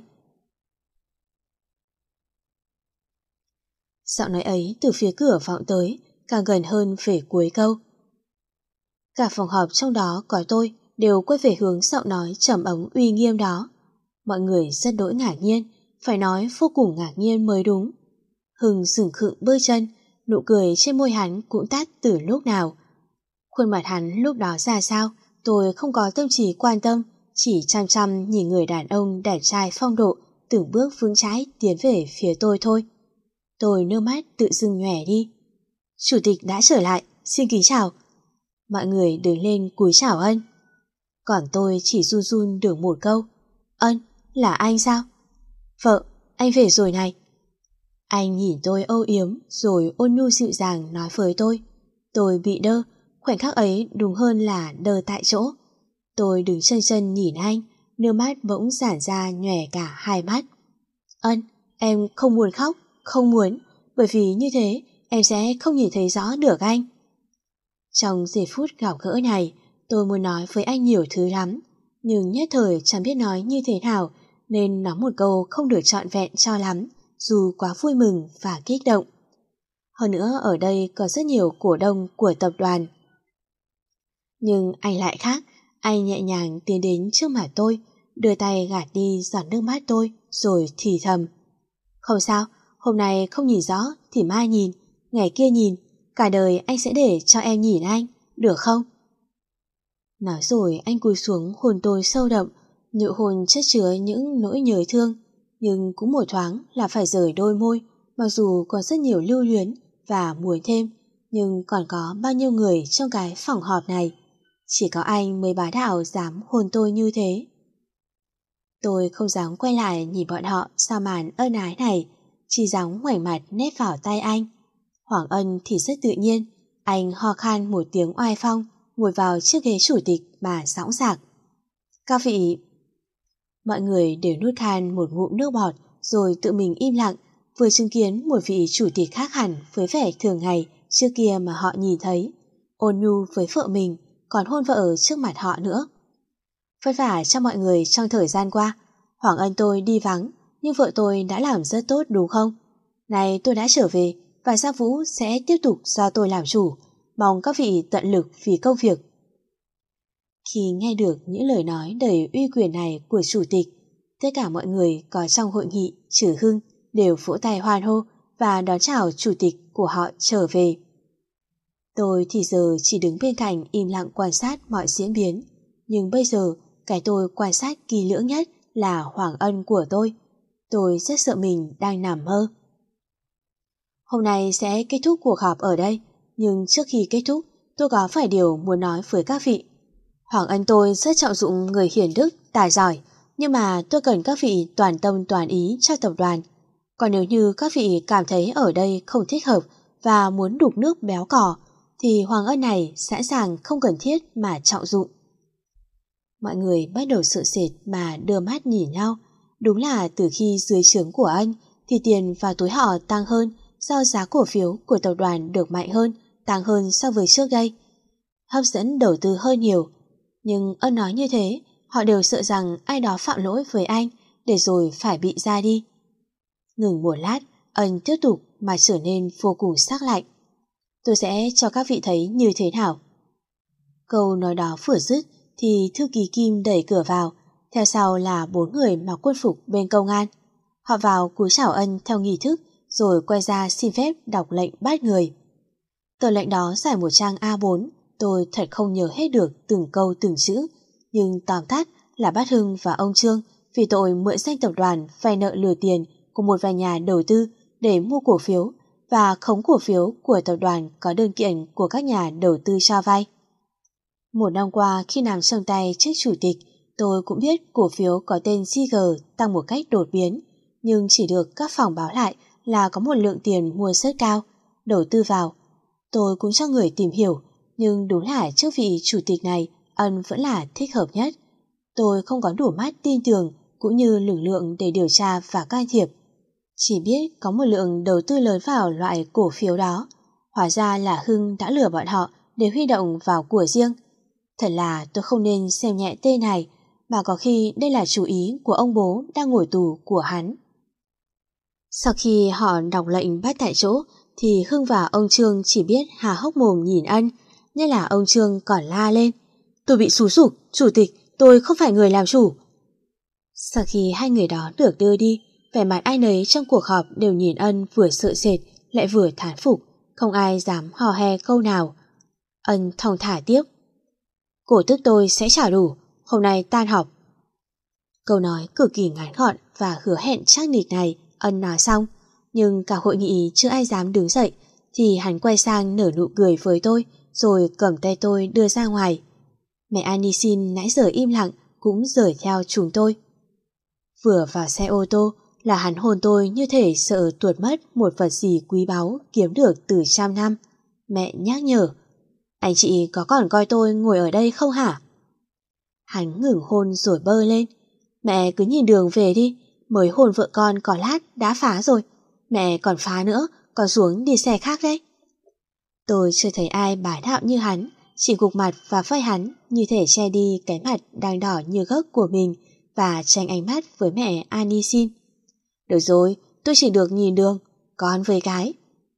Giọng nói ấy từ phía cửa vọng tới, càng gần hơn về cuối câu. Cả phòng họp trong đó có tôi đều quay về hướng giọng nói trầm ấm uy nghiêm đó. Mọi người rất đỗi ngạc nhiên, phải nói vô cùng ngạc nhiên mới đúng. Hưng sừng khựng bước chân, nụ cười trên môi hắn cũng tắt từ lúc nào. Khuôn mặt hắn lúc đó ra sao, Tôi không có tâm trí quan tâm, chỉ chăm chăm nhìn người đàn ông đẹp trai phong độ từng bước vững chãi tiến về phía tôi thôi. Tôi nước mắt tự dưng nhòe đi. Chủ tịch đã trở lại, xin kính chào. Mọi người đứng lên cúi chào Ân. Còn tôi chỉ run run được một câu. Ân, là anh sao? Vợ, anh về rồi này. Anh nhìn tôi âu yếm rồi ôn nhu dịu dàng nói với tôi. Tôi bị đơ, khoảnh khắc ấy đúng hơn là đơ tại chỗ. Tôi đứng chân chân nhìn anh, nước mắt bỗng giản ra nhòe cả hai mắt. Ân, em không muốn khóc, không muốn, bởi vì như thế em sẽ không nhìn thấy rõ được anh. Trong giây phút gặp gỡ này, tôi muốn nói với anh nhiều thứ lắm, nhưng nhất thời chẳng biết nói như thế nào, nên nói một câu không được trọn vẹn cho lắm, dù quá vui mừng và kích động. Hơn nữa ở đây có rất nhiều cổ đông của tập đoàn. Nhưng anh lại khác, anh nhẹ nhàng tiến đến trước mặt tôi, đưa tay gạt đi giọt nước mắt tôi, rồi thì thầm. Không sao, hôm nay không nhìn rõ thì mai nhìn, ngày kia nhìn, cả đời anh sẽ để cho em nhìn anh, được không? Nói rồi anh cúi xuống hôn tôi sâu đậm, nụ hôn chất chứa những nỗi nhớ thương, nhưng cũng một thoáng là phải rời đôi môi, mặc dù còn rất nhiều lưu luyến và muốn thêm, nhưng còn có bao nhiêu người trong cái phòng họp này. Chỉ có anh mới bá đạo dám hôn tôi như thế. Tôi không dám quay lại nhìn bọn họ sau màn ân ái này, chỉ dám ngoảnh mặt nép vào tay anh. Hoàng Ân thì rất tự nhiên, anh ho khan một tiếng oai phong, ngồi vào chiếc ghế chủ tịch mà dõng dạc. Các vị... Mọi người đều nuốt khan một ngụm nước bọt rồi tự mình im lặng, vừa chứng kiến một vị chủ tịch khác hẳn với vẻ thường ngày trước kia mà họ nhìn thấy, ôn nhu với vợ mình, còn hôn vợ trước mặt họ nữa. Vất vả cho mọi người trong thời gian qua, Hoàng Ân tôi đi vắng, nhưng vợ tôi đã làm rất tốt đúng không? Này tôi đã trở về, và Gia Vũ sẽ tiếp tục do tôi làm chủ, mong các vị tận lực vì công việc. Khi nghe được những lời nói đầy uy quyền này của chủ tịch, tất cả mọi người có trong hội nghị trừ Hưng đều vỗ tay hoan hô và đón chào chủ tịch của họ trở về. Tôi thì giờ chỉ đứng bên cạnh im lặng quan sát mọi diễn biến, nhưng bây giờ cái tôi quan sát kỳ lưỡng nhất là Hoàng Ân của tôi. Tôi rất sợ mình đang nằm mơ. Hôm nay sẽ kết thúc cuộc họp ở đây, nhưng trước khi kết thúc tôi có vài điều muốn nói với các vị. Hoàng Ân tôi rất trọng dụng người hiền đức, tài giỏi, nhưng mà tôi cần các vị toàn tâm toàn ý cho tập đoàn. Còn nếu như các vị cảm thấy ở đây không thích hợp và muốn đục nước béo cò, thì Hoàng Ân này sẵn sàng không cần thiết mà trọng dụng. Mọi người bắt đầu sợ sệt mà đưa mắt nhìn nhau. Đúng là từ khi dưới trướng của anh thì tiền vào túi họ tăng hơn do giá cổ phiếu của tập đoàn được mạnh hơn, tăng hơn so với trước đây. Hấp dẫn đầu tư hơn nhiều. Nhưng Ân nói như thế, họ đều sợ rằng ai đó phạm lỗi với anh để rồi phải bị ra đi. Ngừng một lát, Ân tiếp tục mà trở nên vô cùng sắc lạnh. Tôi sẽ cho các vị thấy như thế nào. Câu nói đó vừa dứt thì thư ký Kim đẩy cửa vào, theo sau là bốn người mặc quân phục bên công an. Họ vào cúi chào Ân theo nghi thức, rồi quay ra xin phép đọc lệnh bắt người. Tờ lệnh đó dài một trang A bốn, tôi thật không nhớ hết được từng câu từng chữ, nhưng tóm tắt là bắt Hưng và ông Trương vì tội mượn danh tập đoàn vay nợ lừa tiền của một vài nhà đầu tư để mua cổ phiếu và khống cổ phiếu của tập đoàn có đơn kiện của các nhà đầu tư cho vay. Một năm qua khi nằm trong tay chức chủ tịch, tôi cũng biết cổ phiếu có tên giê giê tăng một cách đột biến, nhưng chỉ được các phòng báo lại là có một lượng tiền mua rất cao, đầu tư vào. Tôi cũng cho người tìm hiểu, nhưng đúng là trước vị chủ tịch này, Ân vẫn là thích hợp nhất. Tôi không có đủ mắt tin tưởng cũng như lực lượng để điều tra và can thiệp. Chỉ biết có một lượng đầu tư lớn vào loại cổ phiếu đó. Hóa ra là Hưng đã lừa bọn họ để huy động vào của riêng. Thật là tôi không nên xem nhẹ tên này, mà có khi đây là chủ ý của ông bố đang ngồi tù của hắn. Sau khi họ đọc lệnh bắt tại chỗ, thì Hưng và ông Trương chỉ biết há hốc mồm nhìn Ân, nhất là ông Trương còn la lên. Tôi bị xúi giục, chủ tịch, tôi không phải người làm chủ. Sau khi hai người đó được đưa đi, vẻ mặt ai nấy trong cuộc họp đều nhìn Ân vừa sợ sệt lại vừa thán phục, không ai dám hò he câu nào. Ân thong thả tiếp. Cổ tức tôi sẽ trả đủ, hôm nay tan học. Câu nói cực kỳ ngắn gọn và hứa hẹn chắc nịch này Ân nói xong, nhưng cả hội nghị chưa ai dám đứng dậy, thì hắn quay sang nở nụ cười với tôi, rồi cầm tay tôi đưa ra ngoài. Mẹ Anisin nãy giờ im lặng cũng rời theo chúng tôi. Vừa vào xe ô tô là hắn hôn tôi như thể sợ tuột mất một vật gì quý báu kiếm được từ trăm năm. Mẹ nhắc nhở, anh chị có còn coi tôi ngồi ở đây không hả? Hắn ngừng hôn rồi bơ lên. Mẹ cứ nhìn đường về đi, mới hôn vợ con có lát đã phá rồi. Mẹ còn phá nữa, còn xuống đi xe khác đấy. Tôi chưa thấy ai bá đạo như hắn, chỉ gục mặt và phơi hắn như thể che đi cái mặt đang đỏ như gốc của mình và tranh ánh mắt với mẹ Anisin. Được rồi, tôi chỉ được nhìn đường, con với cái.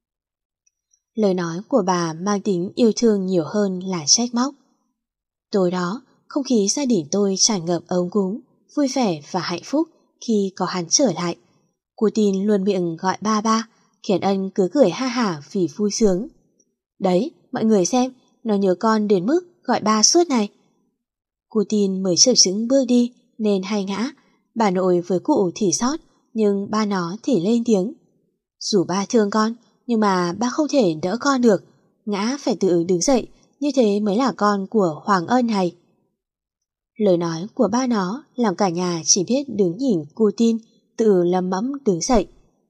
Lời nói của bà mang tính yêu thương nhiều hơn là trách móc. Tối đó, không khí gia đình tôi tràn ngập ấm cúng, vui vẻ và hạnh phúc khi có hắn trở lại. Cô tin luôn miệng gọi ba ba, khiến Ân cứ cười ha hả vì vui sướng. Đấy, mọi người xem, nó nhớ con đến mức gọi ba suốt này. Cô tin mới chập chững bước đi nên hay ngã, bà nội với cụ thì sót, nhưng ba nó thì lên tiếng. Dù ba thương con, nhưng mà ba không thể đỡ con được, ngã phải tự đứng dậy, như thế mới là con của Hoàng Ân này. Lời nói của ba nó làm cả nhà chỉ biết đứng nhìn cô tin tự lầm mẫm đứng dậy.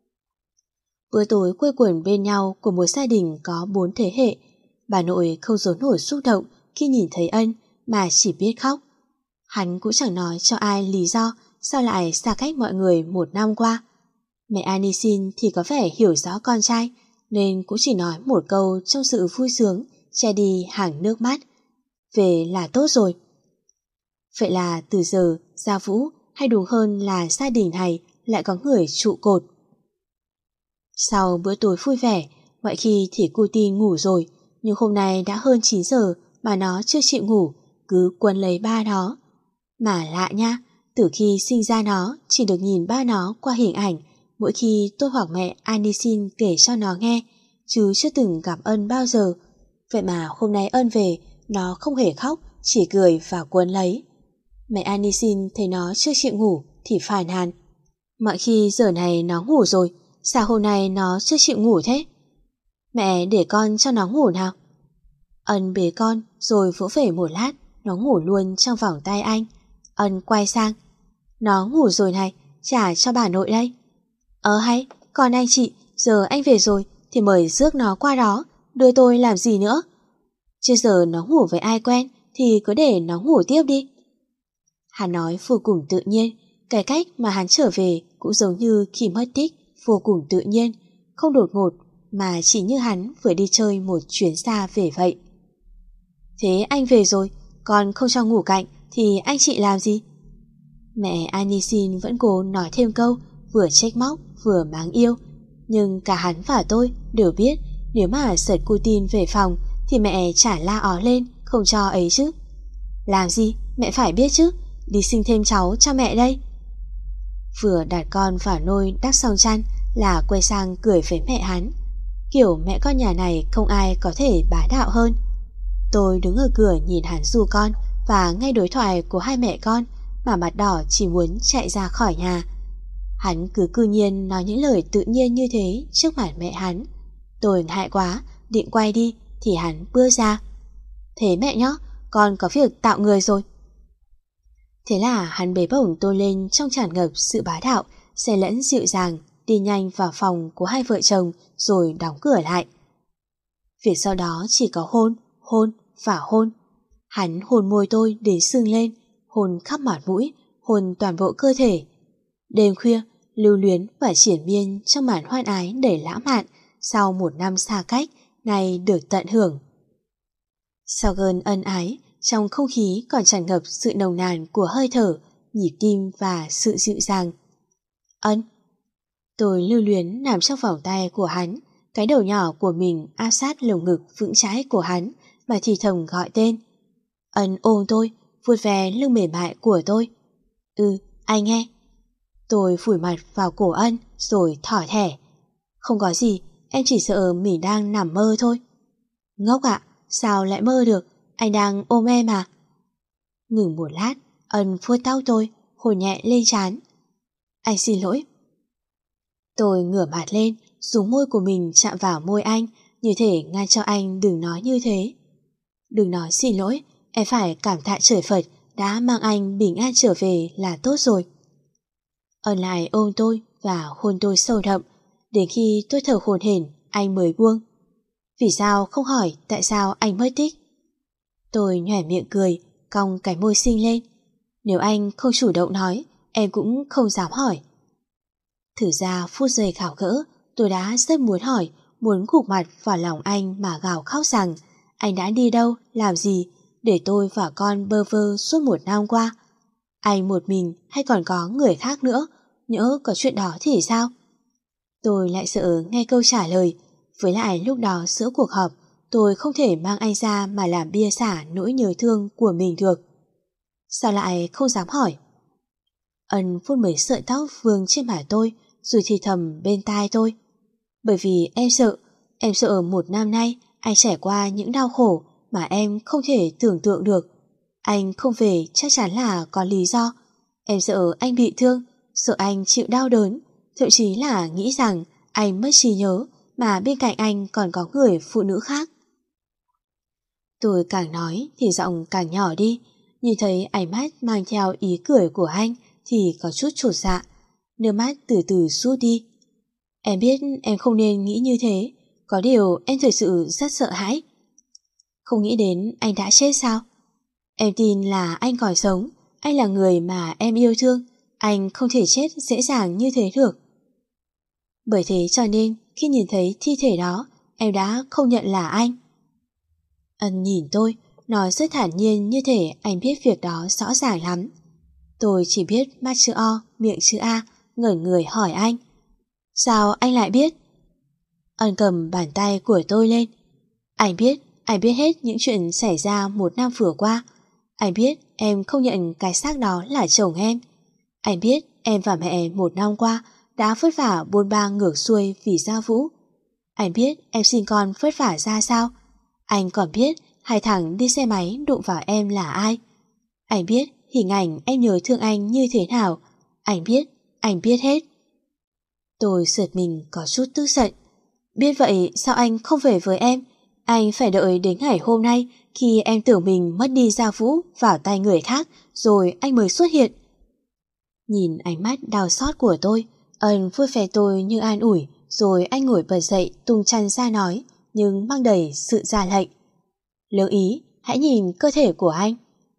Bữa tối quây quần bên nhau của một gia đình có bốn thế hệ, bà nội không giấu nổi xúc động khi nhìn thấy Ân mà chỉ biết khóc. Hắn cũng chẳng nói cho ai lý do sao lại xa cách mọi người một năm qua. Mẹ Anisin thì có vẻ hiểu rõ con trai nên cũng chỉ nói một câu trong sự vui sướng che đi hàng nước mắt. Về là tốt rồi. Vậy là từ giờ Gia Vũ, hay đúng hơn là gia đình này, lại có người trụ cột. Sau bữa tối vui vẻ, mọi khi thì cô tin ngủ rồi, nhưng hôm nay đã hơn chín giờ mà nó chưa chịu ngủ, cứ quấn lấy ba nó. Mà lạ nha, từ khi sinh ra nó chỉ được nhìn ba nó qua hình ảnh mỗi khi tôi hoặc mẹ Anisin kể cho nó nghe, chứ chưa từng gặp Ân bao giờ. Vậy mà hôm nay Ân về, nó không hề khóc, chỉ cười và quấn lấy. Mẹ Anisin thấy nó chưa chịu ngủ thì phàn nàn. Mọi khi giờ này nó ngủ rồi, sao hôm nay nó chưa chịu ngủ thế? Mẹ để con cho nó ngủ nào. Ân bế con rồi vỗ về một lát, nó ngủ luôn trong vòng tay anh. Ân quay sang. Nó ngủ rồi này, trả cho bà nội đây. Ờ hay, còn anh chị, giờ anh về rồi thì mời rước nó qua đó, đưa tôi làm gì nữa? Chưa giờ nó ngủ với ai quen thì cứ để nó ngủ tiếp đi. Hắn nói vô cùng tự nhiên, cái cách mà hắn trở về cũng giống như khi mất tích, vô cùng tự nhiên, không đột ngột mà chỉ như hắn vừa đi chơi một chuyến xa về vậy. Thế anh về rồi, còn không cho ngủ cạnh thì anh chị làm gì? Mẹ Anisin vẫn cố nói thêm câu, vừa trách móc vừa mắng yêu, nhưng cả hắn và tôi đều biết nếu mà giật cô tin về phòng thì mẹ chả la ó lên không cho ấy chứ. Làm gì, mẹ phải biết chứ, đi sinh thêm cháu cho mẹ đây. Vừa đặt con vào nôi đắp xong chăn là quay sang cười với mẹ hắn. Kiểu mẹ con nhà này không ai có thể bá đạo hơn. Tôi đứng ở cửa nhìn hắn ru con và nghe đối thoại của hai mẹ con mà mặt đỏ chỉ muốn chạy ra khỏi nhà. Hắn cứ cư nhiên nói những lời tự nhiên như thế trước mặt mẹ hắn. Tôi ngại quá, định quay đi thì hắn bước ra. Thế mẹ nhó, con có việc tạo người rồi. Thế là hắn bế bổng tôi lên trong tràn ngập sự bá đạo, xen lẫn dịu dàng, đi nhanh vào phòng của hai vợ chồng rồi đóng cửa lại. Việc sau đó chỉ có hôn, hôn và hôn. Hắn hôn môi tôi đến sưng lên, hôn khắp mặt mũi, hôn toàn bộ cơ thể. Đêm khuya, lưu luyến và triển miên trong màn hoan ái đầy lãng mạn sau một năm xa cách này được tận hưởng. Sau cơn ân ái, trong không khí còn tràn ngập sự nồng nàn của hơi thở, nhịp tim và sự dịu dàng. Ân. Tôi lưu luyến nằm trong vòng tay của hắn, cái đầu nhỏ của mình áp sát lồng ngực vững chãi của hắn mà thì thầm gọi tên. Ân ôm tôi, vuốt ve lưng mềm mại của tôi. Ừ, anh nghe. Tôi phủi mặt vào cổ Ân rồi thỏ thẻ. Không có gì, em chỉ sợ mình đang nằm mơ thôi. Ngốc ạ, sao lại mơ được, anh đang ôm em à? Ngừng một lát, Ân vuốt tóc tôi, hôn nhẹ lên trán. Anh xin lỗi. Tôi ngửa mặt lên, dùng môi của mình chạm vào môi anh, như thể ngăn cho anh đừng nói như thế. Đừng nói xin lỗi, em phải cảm tạ trời Phật đã mang anh bình an trở về là tốt rồi. Ân lại ôm tôi và hôn tôi sâu đậm, đến khi tôi thở hổn hển anh mới buông. Vì sao không hỏi tại sao anh mất tích? Tôi nhoẻn miệng cười, cong cái môi xinh lên. Nếu anh không chủ động nói, em cũng không dám hỏi. Thử ra phút giây khảo gỡ, tôi đã rất muốn hỏi, muốn gục mặt vào lòng anh mà gào khóc rằng anh đã đi đâu, làm gì, để tôi và con bơ vơ suốt một năm qua. Anh một mình hay còn có người khác nữa, nhỡ có chuyện đó thì sao? Tôi lại sợ nghe câu trả lời, với lại lúc đó giữa cuộc họp, tôi không thể mang anh ra mà làm bia xả nỗi nhớ thương của mình được. Sao lại không dám hỏi? Ân phút mấy sợi tóc vương trên mặt tôi, rồi thì thầm bên tai tôi. Bởi vì em sợ, em sợ một năm nay anh trải qua những đau khổ mà em không thể tưởng tượng được. Anh không về chắc chắn là có lý do. Em sợ anh bị thương, sợ anh chịu đau đớn, thậm chí là nghĩ rằng anh mất trí nhớ mà bên cạnh anh còn có người phụ nữ khác. Tôi càng nói thì giọng càng nhỏ đi, nhìn thấy ánh mắt mang theo ý cười của anh thì có chút chột dạ, nước mắt từ từ rút đi. Em biết em không nên nghĩ như thế, có điều em thực sự rất sợ hãi. Không nghĩ đến anh đã chết sao? Em tin là anh còn sống, anh là người mà em yêu thương, anh không thể chết dễ dàng như thế được. Bởi thế cho nên khi nhìn thấy thi thể đó, em đã không nhận là anh. Ân nhìn tôi, nói rất thản nhiên như thể anh biết việc đó rõ ràng lắm. Tôi chỉ biết mắt chữ O, miệng chữ A, ngẩn người hỏi anh. Sao anh lại biết? Ân cầm bàn tay của tôi lên. Anh biết, anh biết hết những chuyện xảy ra một năm vừa qua. Anh biết em không nhận cái xác đó là chồng em. Anh biết em và mẹ một năm qua đã vất vả buôn ba ngược xuôi vì Gia Vũ. Anh biết em sinh con vất vả ra sao. Anh còn biết hai thằng đi xe máy đụng vào em là ai. Anh biết hình ảnh em nhớ thương anh như thế nào. Anh biết, anh biết hết. Tôi sượt mình có chút tức giận. Biết vậy sao anh không về với em? Anh phải đợi đến ngày hôm nay khi em tưởng mình mất đi Gia Vũ vào tay người khác rồi anh mới xuất hiện. Nhìn ánh mắt đau xót của tôi, Ân vuốt ve tôi như an ủi, rồi anh ngồi bật dậy tung chăn ra nói, nhưng mang đầy sự ra lệnh. Lưu ý, hãy nhìn cơ thể của anh.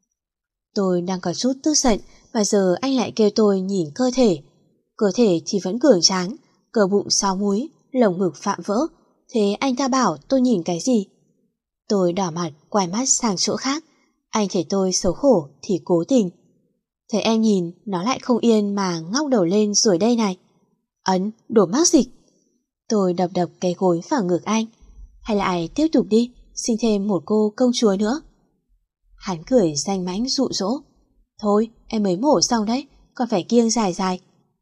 Tôi đang có chút tức giận mà giờ anh lại kêu tôi nhìn cơ thể. Cơ thể thì vẫn cường tráng, cờ bụng sáu múi, lồng ngực phạm vỡ. Thế anh ta bảo tôi nhìn cái gì? Tôi đỏ mặt quay mắt sang chỗ khác. Anh thấy tôi xấu hổ thì cố tình. Thấy em nhìn nó lại không yên mà ngóc đầu lên rồi đây này. Ấn, đồ mắc dịch. Tôi đập đập cái gối vào ngực anh. Hay lại tiếp tục đi, sinh thêm một cô công chúa nữa. Hắn cười danh mãnh dụ dỗ. Thôi em mới mổ xong đấy, còn phải kiêng dài dài.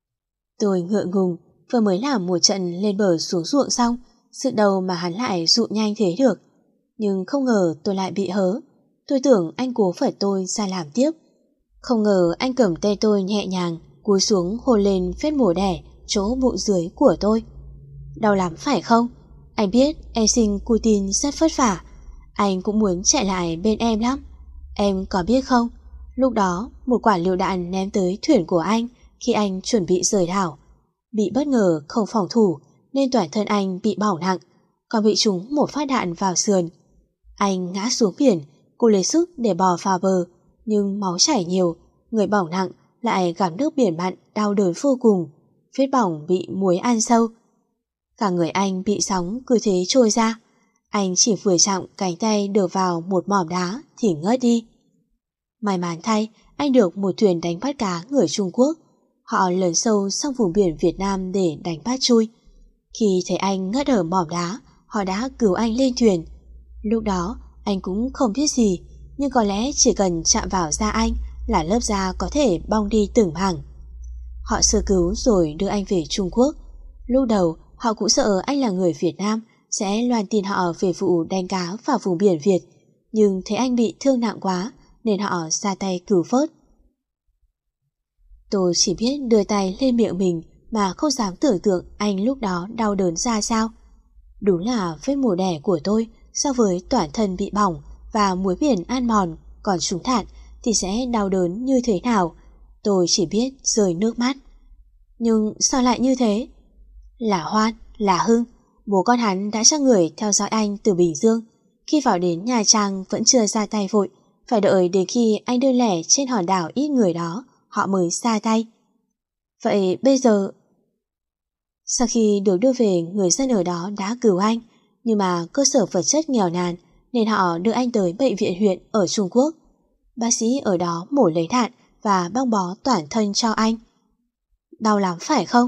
Tôi ngượng ngùng, vừa mới làm một trận lên bờ xuống ruộng xong, sự đầu mà hắn lại dụ nhanh thế được. Nhưng không ngờ tôi lại bị hớ. Tôi tưởng anh cố phật tôi ra làm tiếp. Không ngờ anh cầm tay tôi nhẹ nhàng cúi xuống hôn lên vết mổ đẻ chỗ bụng dưới của tôi. Đau lắm phải không? Anh biết em sinh cu tin rất vất vả. Anh cũng muốn chạy lại bên em lắm. Em có biết không, lúc đó một quả lựu đạn ném tới thuyền của anh khi anh chuẩn bị rời đảo. Bị bất ngờ không phòng thủ nên toàn thân anh bị bỏng nặng, còn bị trúng một phát đạn vào sườn. Anh ngã xuống biển, cố lấy sức để bò vào bờ, nhưng máu chảy nhiều, người bỏng nặng lại gặp nước biển mặn đau đớn vô cùng, vết bỏng bị muối ăn sâu. Cả người anh bị sóng cứ thế trôi ra. Anh chỉ vừa chạm cánh tay được vào một mỏm đá thì ngất đi. May mắn thay, anh được một thuyền đánh bắt cá người Trung Quốc. Họ lấn sâu sang vùng biển Việt Nam để đánh bắt trui. Khi thấy anh ngất ở mỏm đá, họ đã cứu anh lên thuyền. Lúc đó anh cũng không biết gì, nhưng có lẽ chỉ cần chạm vào da anh là lớp da có thể bong đi từng mảng. Họ sơ cứu rồi đưa anh về Trung Quốc. Lúc đầu họ cũng sợ anh là người Việt Nam sẽ loan tin họ về vụ đánh cá vào vùng biển Việt, nhưng thấy anh bị thương nặng quá nên họ ra tay cứu vớt. Tôi chỉ biết đưa tay lên miệng mình mà không dám tưởng tượng anh lúc đó đau đớn ra sao. Đúng là vết mổ đẻ của tôi so với toàn thân bị bỏng và muối biển ăn mòn, còn súng đạn thì sẽ đau đớn như thế nào. Tôi chỉ biết rơi nước mắt. Nhưng sao lại như thế? Là Hoan, là Hưng, bố con hắn đã cho người theo dõi anh từ Bình Dương. Khi vào đến Nha Trang vẫn chưa ra tay vội, phải đợi đến khi anh đưa lẻ trên hòn đảo ít người đó, họ mới ra tay. Vậy bây giờ... Sau khi được đưa về, người dân ở đó đã cứu anh, nhưng mà cơ sở vật chất nghèo nàn nên họ đưa anh tới bệnh viện huyện ở Trung Quốc. Bác sĩ ở đó mổ lấy đạn và băng bó toàn thân cho anh. Đau lắm phải không?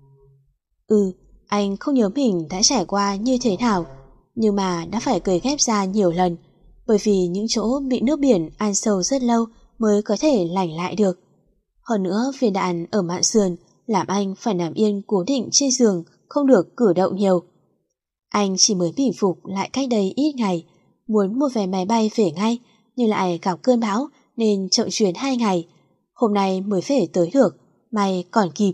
Ừ, anh không nhớ mình đã trải qua như thế nào, nhưng mà đã phải cấy ghép da nhiều lần, bởi vì những chỗ bị nước biển ăn sâu rất lâu mới có thể lành lại được. Hơn nữa, viên đạn ở mạn sườn làm anh phải nằm yên cố định trên giường, không được cử động nhiều. Anh chỉ mới bình phục lại cách đây ít ngày, muốn mua vé máy bay về ngay, nhưng lại gặp cơn bão nên chậm chuyến hai ngày. Hôm nay mới về tới được, may còn kịp.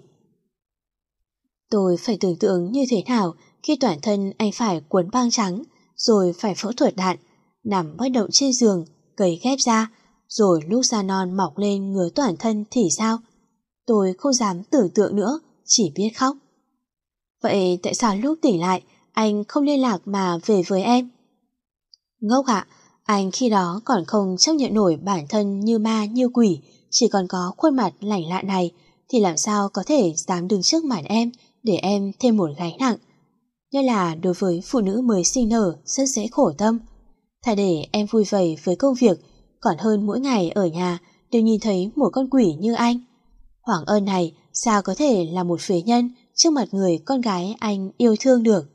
Tôi phải tưởng tượng như thế nào khi toàn thân anh phải cuốn băng trắng, rồi phải phẫu thuật đạn, nằm bất động trên giường, cấy ghép da, rồi lúc da non mọc lên ngứa toàn thân thì sao? Tôi không dám tưởng tượng nữa, chỉ biết khóc. Vậy tại sao lúc tỉnh lại anh không liên lạc mà về với em? Ngốc ạ, anh khi đó còn không chấp nhận nổi bản thân như ma như quỷ, chỉ còn có khuôn mặt lạnh lạ này, thì làm sao có thể dám đứng trước mặt em để em thêm một gánh nặng. Nhất là đối với phụ nữ mới sinh nở rất dễ khổ tâm. Thà để em vui vầy với công việc, còn hơn mỗi ngày ở nhà đều nhìn thấy một con quỷ như anh. Hoàng Ân này sao có thể là một phế nhân trước mặt người con gái anh yêu thương được?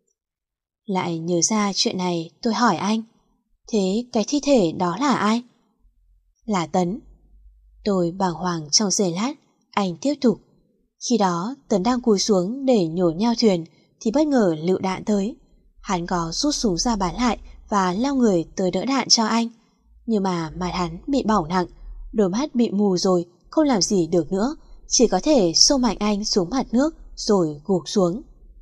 Lại nhớ ra chuyện này, tôi hỏi anh, thế cái thi thể đó là ai? Là Tấn. Tôi bàng hoàng trong giây lát. Anh tiếp tục. Khi đó Tấn đang cúi xuống để nhổ nhao thuyền thì bất ngờ lựu đạn tới. Hắn có rút súng ra bắn lại và lao người tới đỡ đạn cho anh, nhưng mà mặt hắn bị bỏng nặng, đôi mắt bị mù rồi, không làm gì được nữa, chỉ có thể xô mạnh anh xuống mặt nước rồi gục xuống.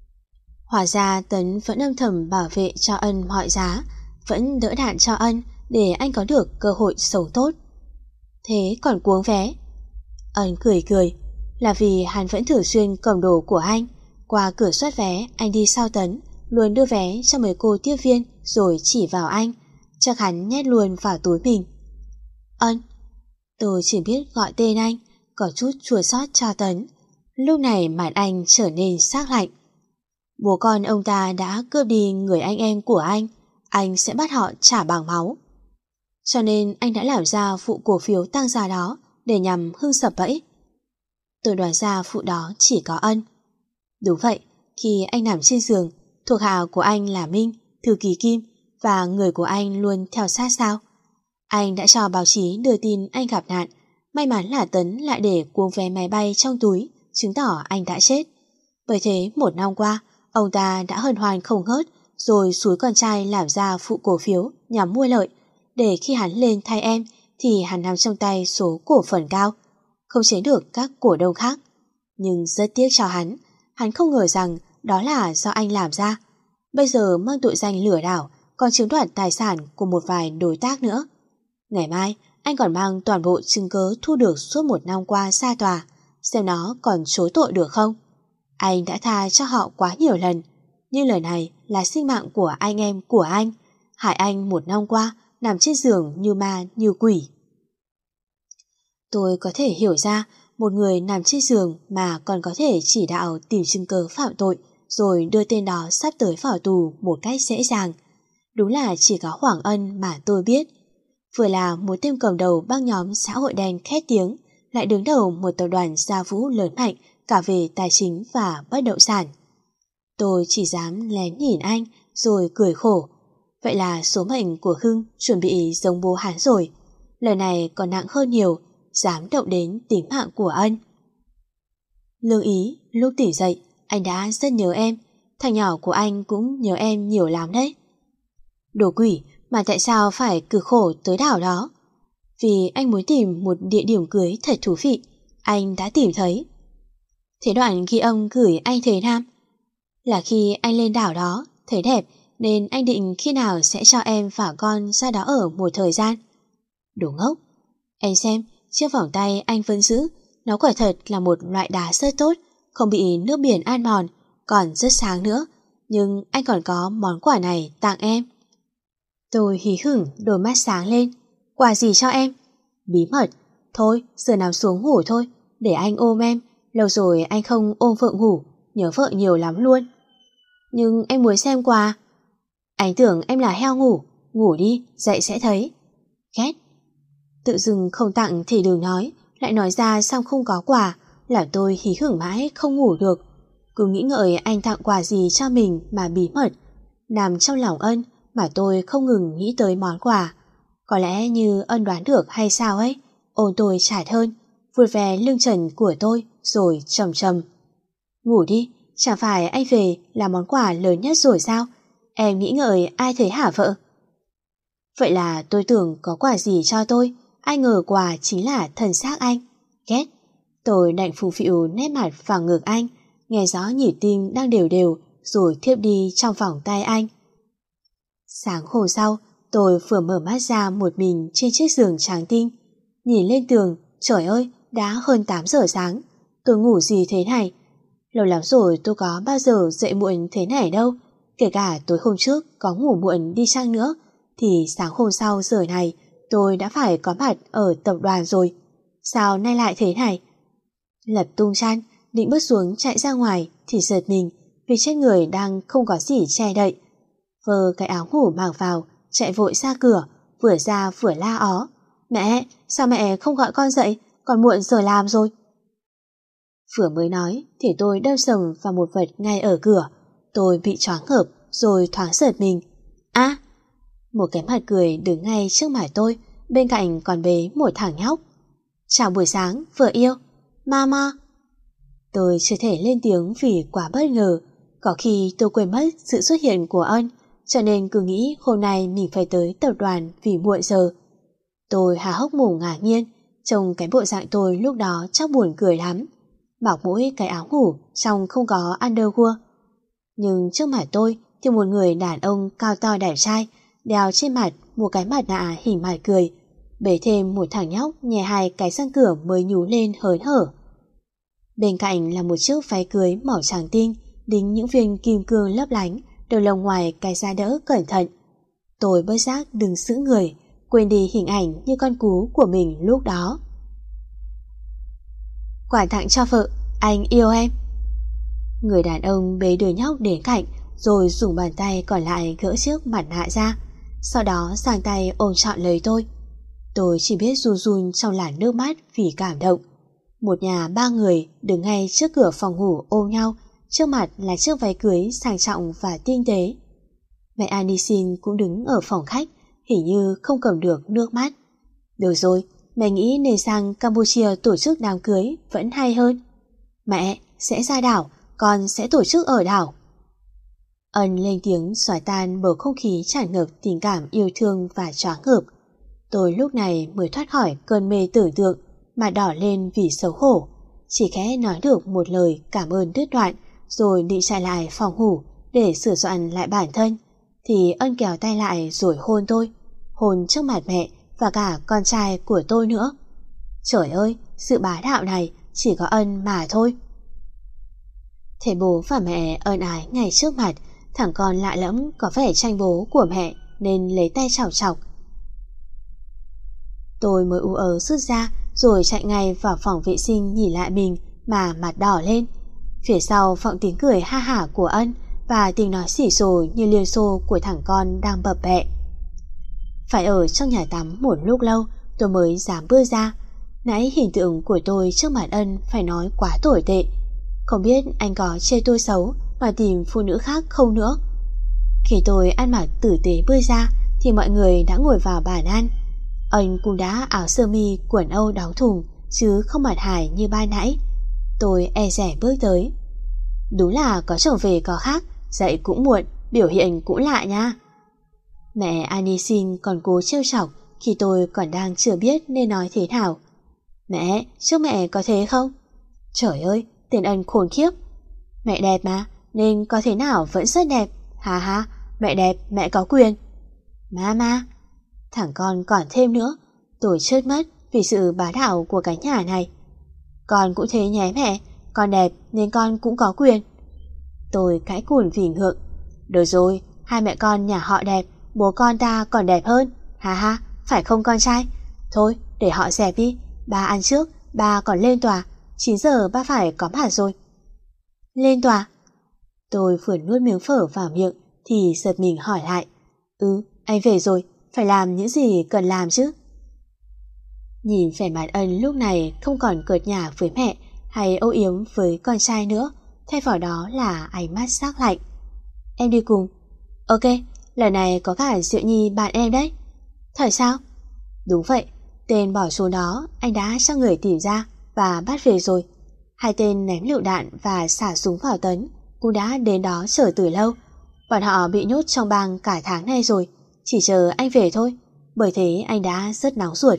Hóa ra Tấn vẫn âm thầm bảo vệ cho Ân mọi giá, vẫn đỡ đạn cho Ân để anh có được cơ hội sống tốt. Thế còn cuống vé? Ân cười cười. Là vì hắn vẫn thường xuyên cầm đồ của anh. Qua cửa soát vé, anh đi sau Tấn, luôn đưa vé cho mấy cô tiếp viên rồi chỉ vào anh, chắc hắn nhét luôn vào túi mình. Ân. Tôi chỉ biết gọi tên anh, có chút chua xót cho Tấn. Lúc này mặt anh trở nên sắc lạnh. Bố con ông ta đã cướp đi người anh em của anh, anh sẽ bắt họ trả bằng máu. Cho nên anh đã làm ra vụ cổ phiếu tăng giá đó để nhằm hưng sập bẫy. Tôi đoán ra vụ đó chỉ có Ân. Đúng vậy, khi anh nằm trên giường, thuộc hạ của anh là Minh, thư ký Kim và người của anh luôn theo sát sao. Anh đã cho báo chí đưa tin anh gặp nạn. May mắn là Tấn lại để cuống vé máy bay trong túi, chứng tỏ anh đã chết. Bởi thế một năm qua, ông ta đã hân hoan không ngớt, rồi xúi con trai làm ra vụ cổ phiếu nhằm mua lợi, để khi hắn lên thay em thì hắn nắm trong tay số cổ phần cao, không chế được các cổ đông khác. Nhưng rất tiếc cho hắn, hắn không ngờ rằng đó là do anh làm ra. Bây giờ mang tội danh lừa đảo, còn chiếm đoạt tài sản của một vài đối tác nữa. Ngày mai, anh còn mang toàn bộ chứng cứ thu được suốt một năm qua ra tòa, xem nó còn chối tội được không. Anh đã tha cho họ quá nhiều lần, nhưng lời này là sinh mạng của anh em của anh, hại anh một năm qua nằm trên giường như ma như quỷ. Tôi có thể hiểu ra một người nằm trên giường mà còn có thể chỉ đạo tìm chứng cứ phạm tội rồi đưa tên đó sắp tới vào tù một cách dễ dàng. Đúng là chỉ có Hoàng Ân mà tôi biết. Vừa là một tên cầm đầu băng nhóm xã hội đen khét tiếng, lại đứng đầu một tập đoàn gia vũ lớn mạnh cả về tài chính và bất động sản. Tôi chỉ dám lén nhìn anh rồi cười khổ. Vậy là số mệnh của Hưng chuẩn bị giống bố hắn rồi. Lời này còn nặng hơn nhiều, dám động đến tính mạng của Ân. Lương Ý, lúc tỉnh dậy, anh đã rất nhớ em. Thằng nhỏ của anh cũng nhớ em nhiều lắm đấy. Đồ quỷ, mà tại sao phải cực khổ tới đảo đó? Vì anh muốn tìm một địa điểm cưới thật thú vị, anh đã tìm thấy. Thế đoạn ghi âm gửi anh Thế Nam là khi anh lên đảo đó thấy đẹp, nên anh định khi nào sẽ cho em và con ra đó ở một thời gian. Đồ ngốc. Em xem, chiếc vòng tay anh vẫn giữ, nó quả thật là một loại đá rất tốt, không bị nước biển ăn mòn, còn rất sáng nữa. Nhưng anh còn có món quà này tặng em. Tôi hí hửng, đôi mắt sáng lên. Quà gì cho em? Bí mật. Thôi, giờ nằm xuống ngủ thôi, để anh ôm em. Lâu rồi anh không ôm vợ ngủ, nhớ vợ nhiều lắm luôn. Nhưng em muốn xem quà. Anh tưởng em là heo ngủ, ngủ đi, dậy sẽ thấy. Ghét. Tự dưng không tặng thì đừng nói, lại nói ra xong không có quà, làm tôi hí hửng mãi không ngủ được. Cứ nghĩ ngợi anh tặng quà gì cho mình mà bí mật. Nằm trong lòng Ân mà tôi không ngừng nghĩ tới món quà. Có lẽ như Ân đoán được hay sao ấy, ôm tôi chải hơn, vuốt ve lưng trần của tôi rồi trầm trầm. Ngủ đi, chẳng phải anh về là món quà lớn nhất rồi sao? Em nghĩ ngợi ai thấy hả vợ? Vậy là tôi tưởng có quà gì cho tôi, ai ngờ quà chính là thân xác anh. Ghét. Tôi đành phù phịu nét mặt vào ngực anh, nghe rõ nhịp tim đang đều đều rồi thiếp đi trong vòng tay anh. Sáng hôm sau, tôi vừa mở mắt ra một mình trên chiếc giường trắng tinh. Nhìn lên tường, trời ơi, đã hơn tám giờ sáng. Tôi ngủ gì thế này? Lâu lắm rồi tôi có bao giờ dậy muộn thế này đâu. Kể cả tối hôm trước có ngủ muộn đi chăng nữa, thì sáng hôm sau giờ này tôi đã phải có mặt ở tập đoàn rồi. Sao nay lại thế này? Lật tung chăn, định bước xuống chạy ra ngoài thì giật mình vì trên người đang không có gì che đậy. Vơ cái áo ngủ mặc vào, chạy vội ra cửa, vừa ra vừa la ó. Mẹ, sao mẹ không gọi con dậy, còn muộn giờ làm rồi. Vừa mới nói thì tôi đâm sầm vào một vật ngay ở cửa. Tôi bị choáng ngợp rồi thoáng giật mình. À, một cái mặt cười đứng ngay trước mặt tôi, bên cạnh còn bế một thằng nhóc. Chào buổi sáng, vợ yêu. Mama. Tôi chưa thể lên tiếng vì quá bất ngờ. Có khi tôi quên mất sự xuất hiện của Ân, cho nên cứ nghĩ hôm nay mình phải tới tập đoàn vì muộn giờ. Tôi há hốc mồm ngạc nhiên, trông cái bộ dạng tôi lúc đó chắc buồn cười lắm. Mặc mỗi cái áo ngủ, trong không có underwear. Nhưng trước mặt tôi thì một người đàn ông cao to đẹp trai, đeo trên mặt một cái mặt nạ hình mặt cười, bế thêm một thằng nhóc nhè hai cái răng cửa mới nhú lên hớn hở. Bên cạnh là một chiếc váy cưới màu trắng tinh, đính những viên kim cương lấp lánh, đầu lồng ngoài cái da đỡ cẩn thận. Tôi bất giác đứng sững người, quên đi hình ảnh như con cú của mình lúc đó. Quà tặng cho vợ, anh yêu em. Người đàn ông bế đứa nhóc đến cạnh, rồi dùng bàn tay còn lại gỡ chiếc mặt nạ ra, sau đó giang tay ôm trọn lấy tôi. Tôi chỉ biết run run trong làn nước mắt vì cảm động. Một nhà ba người đứng ngay trước cửa phòng ngủ ôm nhau, trước mặt là chiếc váy cưới sang trọng và tinh tế. Mẹ Anisin cũng đứng ở phòng khách, hình như không cầm được nước mắt. Được rồi, mẹ nghĩ nên sang Campuchia tổ chức đám cưới vẫn hay hơn. Mẹ sẽ ra đảo, con sẽ tổ chức ở đảo. Ân lên tiếng xóa tan bầu không khí tràn ngập tình cảm yêu thương và choáng ngợp. Tôi lúc này mới thoát khỏi cơn mê tưởng tượng, mà đỏ lên vì xấu hổ, chỉ khẽ nói được một lời cảm ơn đứt đoạn, rồi định chạy lại phòng ngủ để sửa soạn lại bản thân, thì Ân kéo tay lại rồi hôn tôi, hôn trước mặt mẹ và cả con trai của tôi nữa. Trời ơi, sự bá đạo này chỉ có Ân mà thôi. Thấy bố và mẹ ân ái ngay trước mặt, thằng con lạ lẫm có vẻ tranh bố của mẹ nên lấy tay chọc chọc. Tôi mới ú ớ rút ra rồi chạy ngay vào phòng vệ sinh nhìn lại mình mà mặt đỏ lên. Phía sau vọng tiếng cười ha hả của Ân và tiếng nói xỉ xồ như liên xô của thằng con đang bập bẹ. Phải ở trong nhà tắm một lúc lâu tôi mới dám bước ra. Nãy hình tượng của tôi trước mặt Ân phải nói quá tồi tệ. Không biết anh có chê tôi xấu mà tìm phụ nữ khác không nữa. Khi tôi ăn mặc tử tế bước ra thì mọi người đã ngồi vào bàn ăn. Ân cũng đã áo sơ mi quần âu đóng thùng chứ không mặt hài như ban nãy. Tôi e dè bước tới. Đúng là có chồng về có khác, dậy cũng muộn, biểu hiện cũng lạ nha. Mẹ Anisin còn cố trêu chọc khi tôi còn đang chưa biết nên nói thế nào. Mẹ, trước mẹ có thế không? Trời ơi, tên Ân khốn khiếp. Mẹ đẹp mà, nên có thế nào vẫn rất đẹp. Hà hà, mẹ đẹp, mẹ có quyền. Mama, thằng con còn thêm nữa. Tôi chết mất vì sự bá đạo của cái nhà này. Con cũng thế nhé mẹ, con đẹp nên con cũng có quyền. Tôi cãi cùn vì ngượng. Được rồi, hai mẹ con nhà họ đẹp, bố con ta còn đẹp hơn. Ha ha, phải không con trai? Thôi, để họ dẹp đi. Ba ăn trước, ba còn lên tòa. chín giờ ba phải có mặt rồi. Lên tòa? Tôi vừa nuốt miếng phở vào miệng thì giật mình hỏi lại. Ừ, anh về rồi, phải làm những gì cần làm chứ? Nhìn vẻ mặt Ân lúc này không còn cợt nhả với mẹ hay âu yếm với con trai nữa, thay vào đó là ánh mắt sắc lạnh. Em đi cùng. Ok, lần này có cả Diệu Nhi bạn em đấy. Thật sao? Đúng vậy, tên bỏ trốn đó anh đã cho người tìm ra và bắt về rồi. Hai tên ném lựu đạn và xả súng vào Tấn cũng đã đến đó chờ từ lâu. Bọn họ bị nhốt trong bang cả tháng nay rồi, chỉ chờ anh về thôi. Bởi thế anh đã rất nóng ruột.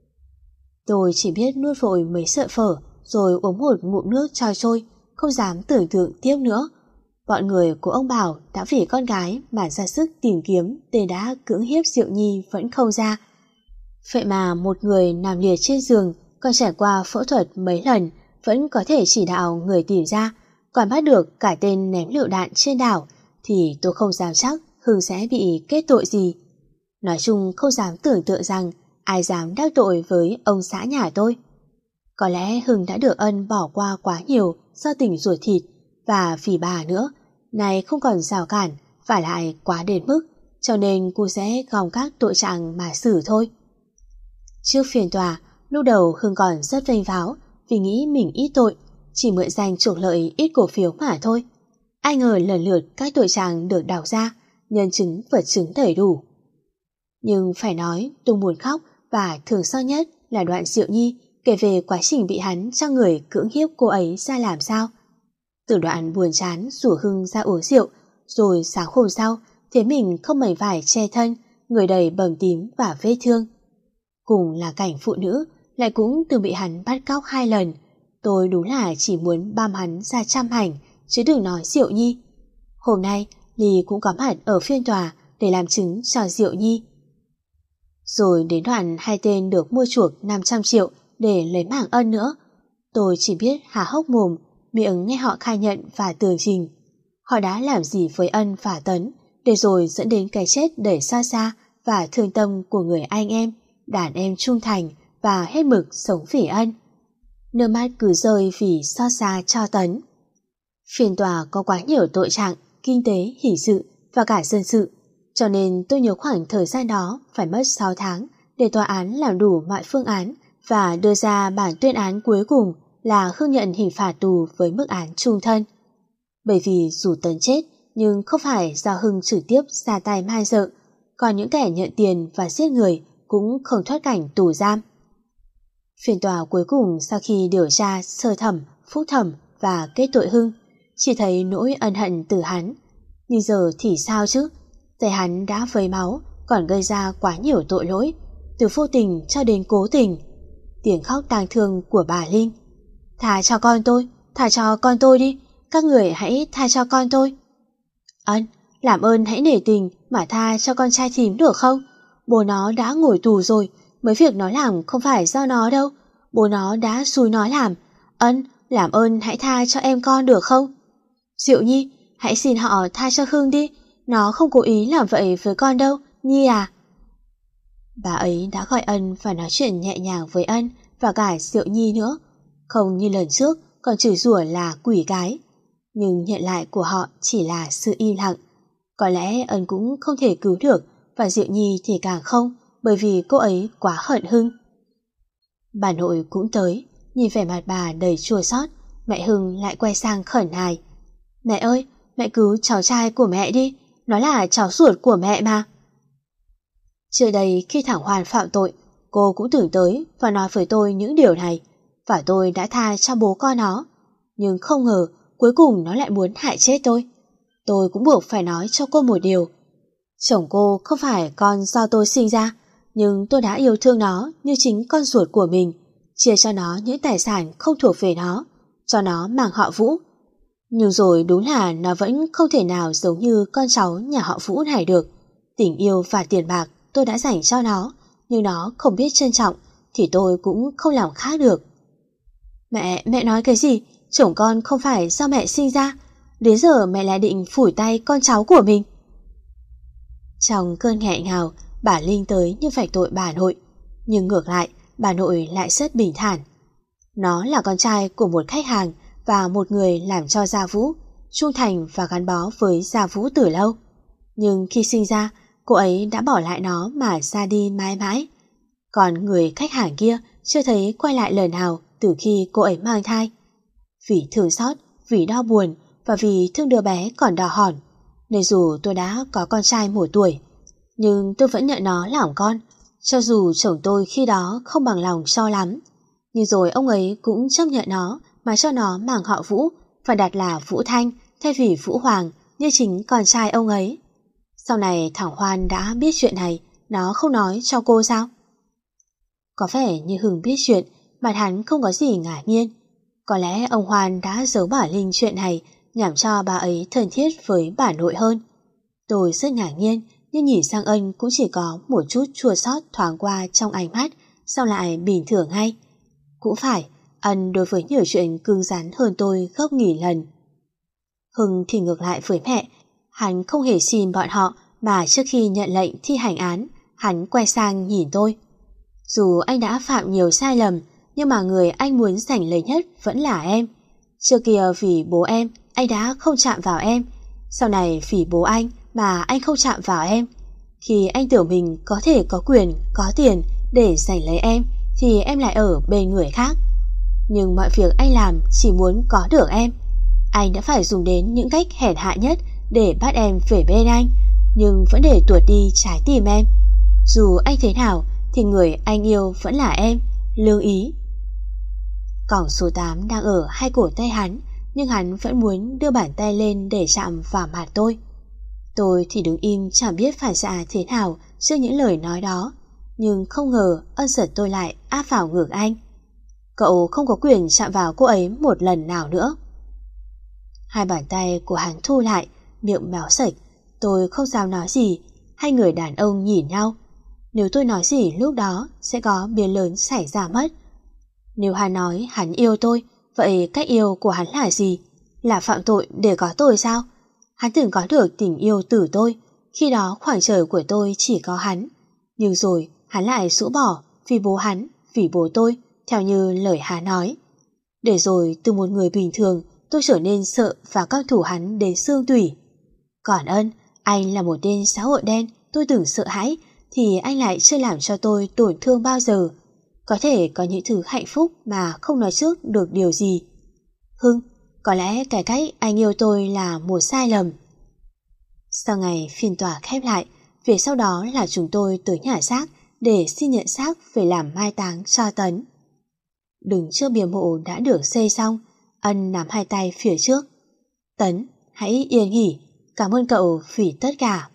Tôi chỉ biết nuốt vội mấy sợi phở rồi uống một ngụm nước trôi trôi, không dám tưởng tượng tiếp nữa. Bọn người của ông Bảo đã vì con gái mà ra sức tìm kiếm tên đã cưỡng hiếp Diệu Nhi vẫn không ra. Vậy mà một người nằm liệt trên giường, còn trải qua phẫu thuật mấy lần, vẫn có thể chỉ đạo người tìm ra, còn bắt được cả tên ném lựu đạn trên đảo, thì tôi không dám chắc Hưng sẽ bị kết tội gì. Nói chung không dám tưởng tượng rằng ai dám đắc tội với ông xã nhà tôi. Có lẽ Hưng đã được Ân bỏ qua quá nhiều do tình ruột thịt, và vì bà nữa, này không còn rào cản, và lại quá đến mức, cho nên cô sẽ gom các tội trạng mà xử thôi. Trước phiên tòa, lúc đầu Hưng còn rất vênh váo vì nghĩ mình ít tội, chỉ mượn danh chuộc lợi ít cổ phiếu mà thôi. Ai ngờ lần lượt các tội trạng được đào ra, nhân chứng vật chứng đầy đủ. Nhưng phải nói tôi buồn khóc và thường xót nhất là đoạn Diệu Nhi kể về quá trình bị hắn cho người cưỡng hiếp cô ấy ra làm sao. Từ đoạn buồn chán rủ Hưng ra uống rượu, rồi sáng hôm sau thấy mình không mảnh vải che thân, người đầy bầm tím và vết thương. Cùng là cảnh phụ nữ, lại cũng từng bị hắn bắt cóc hai lần. Tôi đúng là chỉ muốn băm hắn ra trăm hành, chứ đừng nói Diệu Nhi. Hôm nay Ly cũng có mặt ở phiên tòa để làm chứng cho Diệu Nhi. Rồi đến đoạn hai tên được mua chuộc năm trăm triệu để lấy mạng Ân nữa. Tôi chỉ biết há hốc mồm, miệng nghe họ khai nhận và tường trình. Họ đã làm gì với Ân và Tấn, để rồi dẫn đến cái chết đầy xa xa và thương tâm của người anh em, đàn em trung thành và hết mực sống vì Ân. Nước mắt cứ rơi vì xót xa cho Tấn. Phiên tòa có quá nhiều tội trạng, kinh tế, hình sự và cả dân sự, cho nên tôi nhớ khoảng thời gian đó phải mất sáu tháng để tòa án làm đủ mọi phương án và đưa ra bản tuyên án cuối cùng là Hưng nhận hình phạt tù với mức án chung thân. Bởi vì dù Tấn chết nhưng không phải do Hưng trực tiếp ra tay man dợ, còn những kẻ nhận tiền và giết người cũng không thoát cảnh tù giam. Phiên tòa cuối cùng sau khi điều tra sơ thẩm, phúc thẩm và kết tội Hưng, chỉ thấy nỗi ân hận từ hắn. Nhưng giờ thì sao chứ? Tay hắn đã vấy máu, còn gây ra quá nhiều tội lỗi, từ vô tình cho đến cố tình. Tiếng khóc tang thương của bà Linh. Tha cho con tôi, tha cho con tôi đi, các người hãy tha cho con tôi. Ân, làm ơn hãy nể tình mà tha cho con trai thím được không? Bố nó đã ngồi tù rồi, mấy việc nó làm không phải do nó đâu. Bố nó đã xúi nó làm. Ân, làm ơn hãy tha cho em con được không? Diệu Nhi, hãy xin họ tha cho Hưng đi. Nó không cố ý làm vậy với con đâu, Nhi à. Bà ấy đã gọi Ân và nói chuyện nhẹ nhàng với Ân và cả Diệu Nhi nữa. Không như lần trước còn chửi rủa là quỷ gái. Nhưng nhận lại của họ chỉ là sự im lặng. Có lẽ Ân cũng không thể cứu được, và Diệu Nhi thì càng không, bởi vì cô ấy quá hận Hưng. Bà nội cũng tới, nhìn vẻ mặt bà đầy chua xót, mẹ Hưng lại quay sang khẩn nài. Mẹ ơi, mẹ cứu cháu trai của mẹ đi, nó là cháu ruột của mẹ mà. Trước đây khi thằng Hoàn phạm tội, cô cũng tưởng tới và nói với tôi những điều này, và tôi đã tha cho bố con nó. Nhưng không ngờ cuối cùng nó lại muốn hại chết tôi. Tôi cũng buộc phải nói cho cô một điều. Chồng cô không phải con do tôi sinh ra, nhưng tôi đã yêu thương nó như chính con ruột của mình, chia cho nó những tài sản không thuộc về nó, cho nó mang họ Vũ. Nhưng rồi đúng là nó vẫn không thể nào giống như con cháu nhà họ Vũ này được. Tình yêu và tiền bạc tôi đã dành cho nó, nhưng nó không biết trân trọng thì tôi cũng không làm khác được. Mẹ, mẹ nói cái gì? Chồng con không phải do mẹ sinh ra, đến giờ mẹ lại định phủi tay con cháu của mình. Trong cơn nghẹn ngào, bà Linh tới như vạch tội bà nội, nhưng ngược lại bà nội lại rất bình thản. Nó là con trai của một khách hàng và một người làm cho Gia Vũ, trung thành và gắn bó với Gia Vũ từ lâu. Nhưng khi sinh ra, cô ấy đã bỏ lại nó mà ra đi mãi mãi. Còn người khách hàng kia chưa thấy quay lại lần nào từ khi cô ấy mang thai. Vì thương xót, vì đau buồn và vì thương đứa bé còn đỏ hòn, nên dù tôi đã có con trai một tuổi, nhưng tôi vẫn nhận nó làm con, cho dù chồng tôi khi đó không bằng lòng cho lắm. Nhưng rồi ông ấy cũng chấp nhận nó mà cho nó mang họ Vũ và đặt là Vũ Thanh thay vì Vũ Hoàng như chính con trai ông ấy. Sau này thằng Hoan đã biết chuyện này, nó không nói cho cô sao? Có vẻ như Hưng biết chuyện, mặt hắn không có gì ngạc nhiên. Có lẽ ông Hoan đã giấu bà Linh chuyện này nhằm cho bà ấy thân thiết với bà nội hơn. Tôi rất ngạc nhiên, nhưng nhìn sang Ân cũng chỉ có một chút chua xót thoáng qua trong ánh mắt, sau lại bình thường ngay. Cũng phải, Ân đối với nhiều chuyện cứng rắn hơn tôi gấp nghìn lần. Hưng thì ngược lại với mẹ, hắn không hề xin bọn họ mà trước khi nhận lệnh thi hành án, hắn quay sang nhìn tôi. Dù anh đã phạm nhiều sai lầm, nhưng mà người anh muốn giành lấy nhất vẫn là em. Trước kia vì bố em, anh đã không chạm vào em. Sau này vì bố anh mà anh không chạm vào em. Khi anh tưởng mình có thể có quyền, có tiền để giành lấy em, thì em lại ở bên người khác. Nhưng mọi việc anh làm chỉ muốn có được em. Anh đã phải dùng đến những cách hèn hạ nhất để bắt em về bên anh, nhưng vẫn để tuột đi trái tim em. Dù anh thế nào thì người anh yêu vẫn là em, Lương Ý. Còng số tám đang ở hai cổ tay hắn, nhưng hắn vẫn muốn đưa bàn tay lên để chạm vào mặt tôi. Tôi thì đứng im chẳng biết phản xạ thế nào trước những lời nói đó, nhưng không ngờ Ân giật tôi lại áp vào ngực anh. Cậu không có quyền chạm vào cô ấy một lần nào nữa. Hai bàn tay của hắn thu lại, miệng méo sạch. Tôi không dám nói gì. Hai người đàn ông nhìn nhau. Nếu tôi nói gì lúc đó sẽ có biến lớn xảy ra mất. Nếu hắn nói hắn yêu tôi, vậy cách yêu của hắn là gì? Là phạm tội để có tôi sao? Hắn từng có được tình yêu từ tôi. Khi đó khoảng trời của tôi chỉ có hắn. Nhưng rồi hắn lại rũ bỏ vì bố hắn, vì bố tôi, theo như lời hắn nói. Để rồi từ một người bình thường, tôi trở nên sợ và căm thù hắn đến xương tủy. Còn Ân, anh là một tên xã hội đen tôi từng sợ hãi, thì anh lại chưa làm cho tôi tổn thương bao giờ. Có thể có những thứ hạnh phúc mà không nói trước được điều gì. Hưng, có lẽ cái cách anh yêu tôi là một sai lầm. Sau ngày phiên tòa khép lại, việc sau đó là chúng tôi tới nhà xác để xin nhận xác về làm mai táng cho Tấn. Đứng trước bia mộ đã được xây xong, Ân nắm hai tay phía trước. Tấn, hãy yên nghỉ, cảm ơn cậu vì tất cả.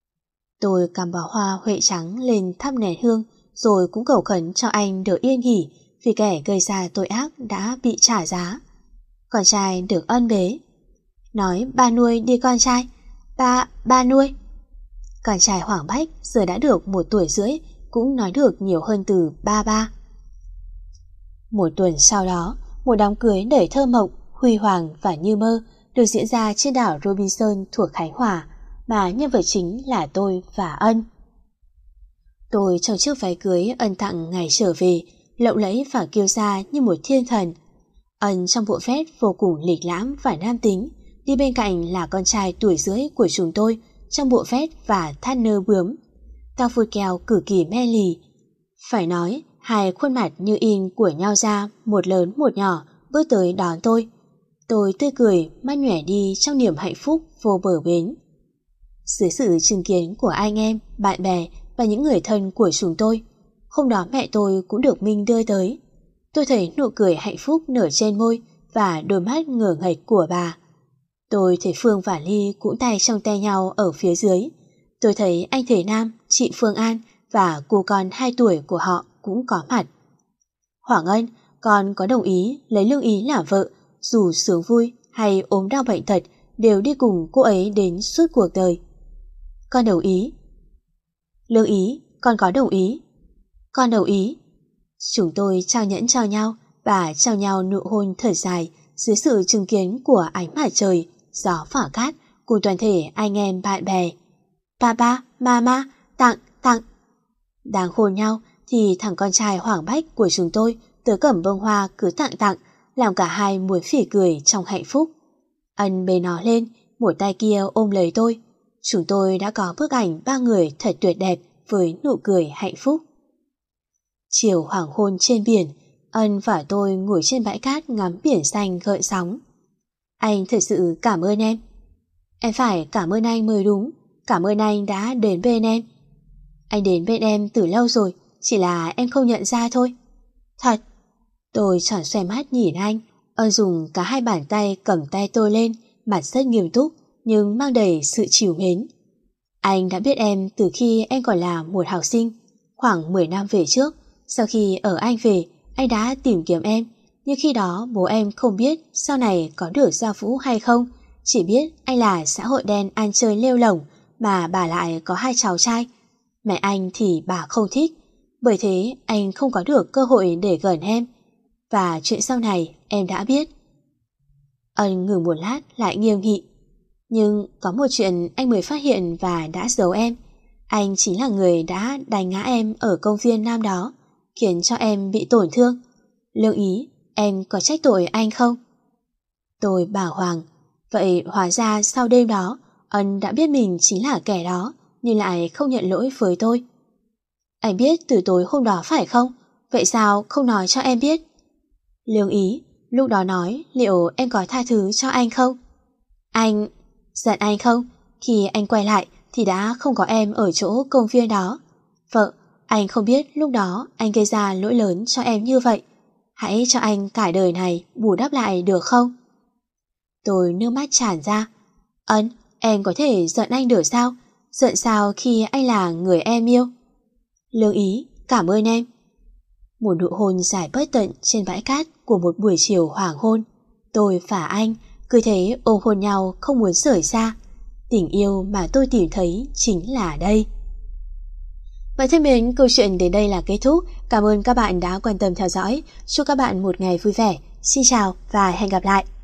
Tôi cắm bó hoa huệ trắng lên thắp nén hương, rồi cũng cầu khấn cho anh được yên nghỉ vì kẻ gây ra tội ác đã bị trả giá. Con trai được Ân bế. Nói ba nuôi đi con trai. Ba, ba nuôi. Con trai Hoàng Bách giờ đã được một tuổi rưỡi, cũng nói được nhiều hơn từ ba ba. Một tuần sau đó, một đám cưới đầy thơ mộng, huy hoàng và như mơ được diễn ra trên đảo Robinson thuộc Khánh Hòa, mà nhân vật chính là tôi và Ân. Tôi trong chiếc váy cưới Ân tặng ngày trở về, lộng lẫy và kiêu sa như một thiên thần. Ân trong bộ vest vô cùng lịch lãm và nam tính, đi bên cạnh là con trai tuổi rưỡi của chúng tôi trong bộ vest và thắt nơ bướm. Cao phôi keo cực kỳ me lì. Phải nói, hai khuôn mặt như in của nhau ra, một lớn một nhỏ, bước tới đón tôi. Tôi tươi cười, mắt nhòe đi trong niềm hạnh phúc vô bờ bến. Dưới sự chứng kiến của anh em, bạn bè và những người thân của chúng tôi, hôm đó mẹ tôi cũng được Minh đưa tới. Tôi thấy nụ cười hạnh phúc nở trên môi và đôi mắt ngờ nghệch của bà. Tôi thấy Phương và Ly cũng tay trong tay nhau ở phía dưới. Tôi thấy anh Thế Nam, chị Phương An và cô con hai tuổi của họ cũng có mặt. Hoàng Ân, con có đồng ý lấy Lương Ý làm vợ, dù sướng vui hay ốm đau bệnh tật đều đi cùng cô ấy đến suốt cuộc đời. Con đồng ý. Lương Ý, con có đồng ý. Con đồng ý. Chúng tôi trao nhẫn cho nhau và trao nhau nụ hôn thở dài dưới sự chứng kiến của ánh mặt trời, gió phả cát cùng toàn thể anh em bạn bè. Papa, mama, tặng, tặng. Đang hôn nhau thì thằng con trai Hoàng Bách của chúng tôi tới cầm bông hoa cứ tặng tặng, làm cả hai muốn phỉ cười trong hạnh phúc. Ân bế nó lên, một tay kia ôm lấy tôi. Chúng tôi đã có bức ảnh ba người thật tuyệt đẹp với nụ cười hạnh phúc. Chiều hoàng hôn trên biển, Ân và tôi ngồi trên bãi cát ngắm biển xanh gợn sóng. Anh thật sự cảm ơn em. Em phải cảm ơn anh mới đúng. Cảm ơn anh đã đến bên em. Anh đến bên em từ lâu rồi, chỉ là em không nhận ra thôi. Thật. Tôi tròn xoe mắt nhìn anh. Ân dùng cả hai bàn tay cầm tay tôi lên, mặt rất nghiêm túc nhưng mang đầy sự trìu mến. Anh đã biết em từ khi em còn là một học sinh. Khoảng mười năm về trước, sau khi ở Anh về, anh đã tìm kiếm em. Nhưng khi đó bố em không biết sau này có được gia vũ hay không, chỉ biết anh là xã hội đen ăn chơi lêu lổng, mà bà lại có hai cháu trai. Mẹ anh thì bà không thích, bởi thế anh không có được cơ hội để gần em. Và chuyện sau này em đã biết. Ân ngừng một lát lại nghiêm nghị. Nhưng có một chuyện anh mới phát hiện và đã giấu em. Anh chính là người đã đánh ngã em ở công viên năm đó, khiến cho em bị tổn thương. Lương Ý, em có trách tội anh không? Tôi bàng hoàng. Vậy hóa ra sau đêm đó, Ân đã biết mình chính là kẻ đó, nhưng lại không nhận lỗi với tôi. Anh biết từ tối hôm đó phải không? Vậy sao không nói cho em biết? Lương Ý, lúc đó nói liệu em có tha thứ cho anh không? Anh... giận anh không? Khi anh quay lại thì đã không có em ở chỗ công viên đó. Vợ, anh không biết lúc đó anh gây ra lỗi lớn cho em như vậy. Hãy cho anh cả đời này bù đắp lại được không? Tôi nước mắt tràn ra. Ân, em có thể giận anh được sao? Giận sao khi anh là người em yêu? Lương Ý, cảm ơn em. Một nụ hôn dài bất tận trên bãi cát của một buổi chiều hoàng hôn. Tôi và anh cứ thế ôm hôn nhau không muốn rời xa. Tình yêu mà tôi tìm thấy chính là đây. Và thân mến, câu chuyện đến đây là kết thúc. Cảm ơn các bạn đã quan tâm theo dõi. Chúc các bạn một ngày vui vẻ. Xin chào và hẹn gặp lại.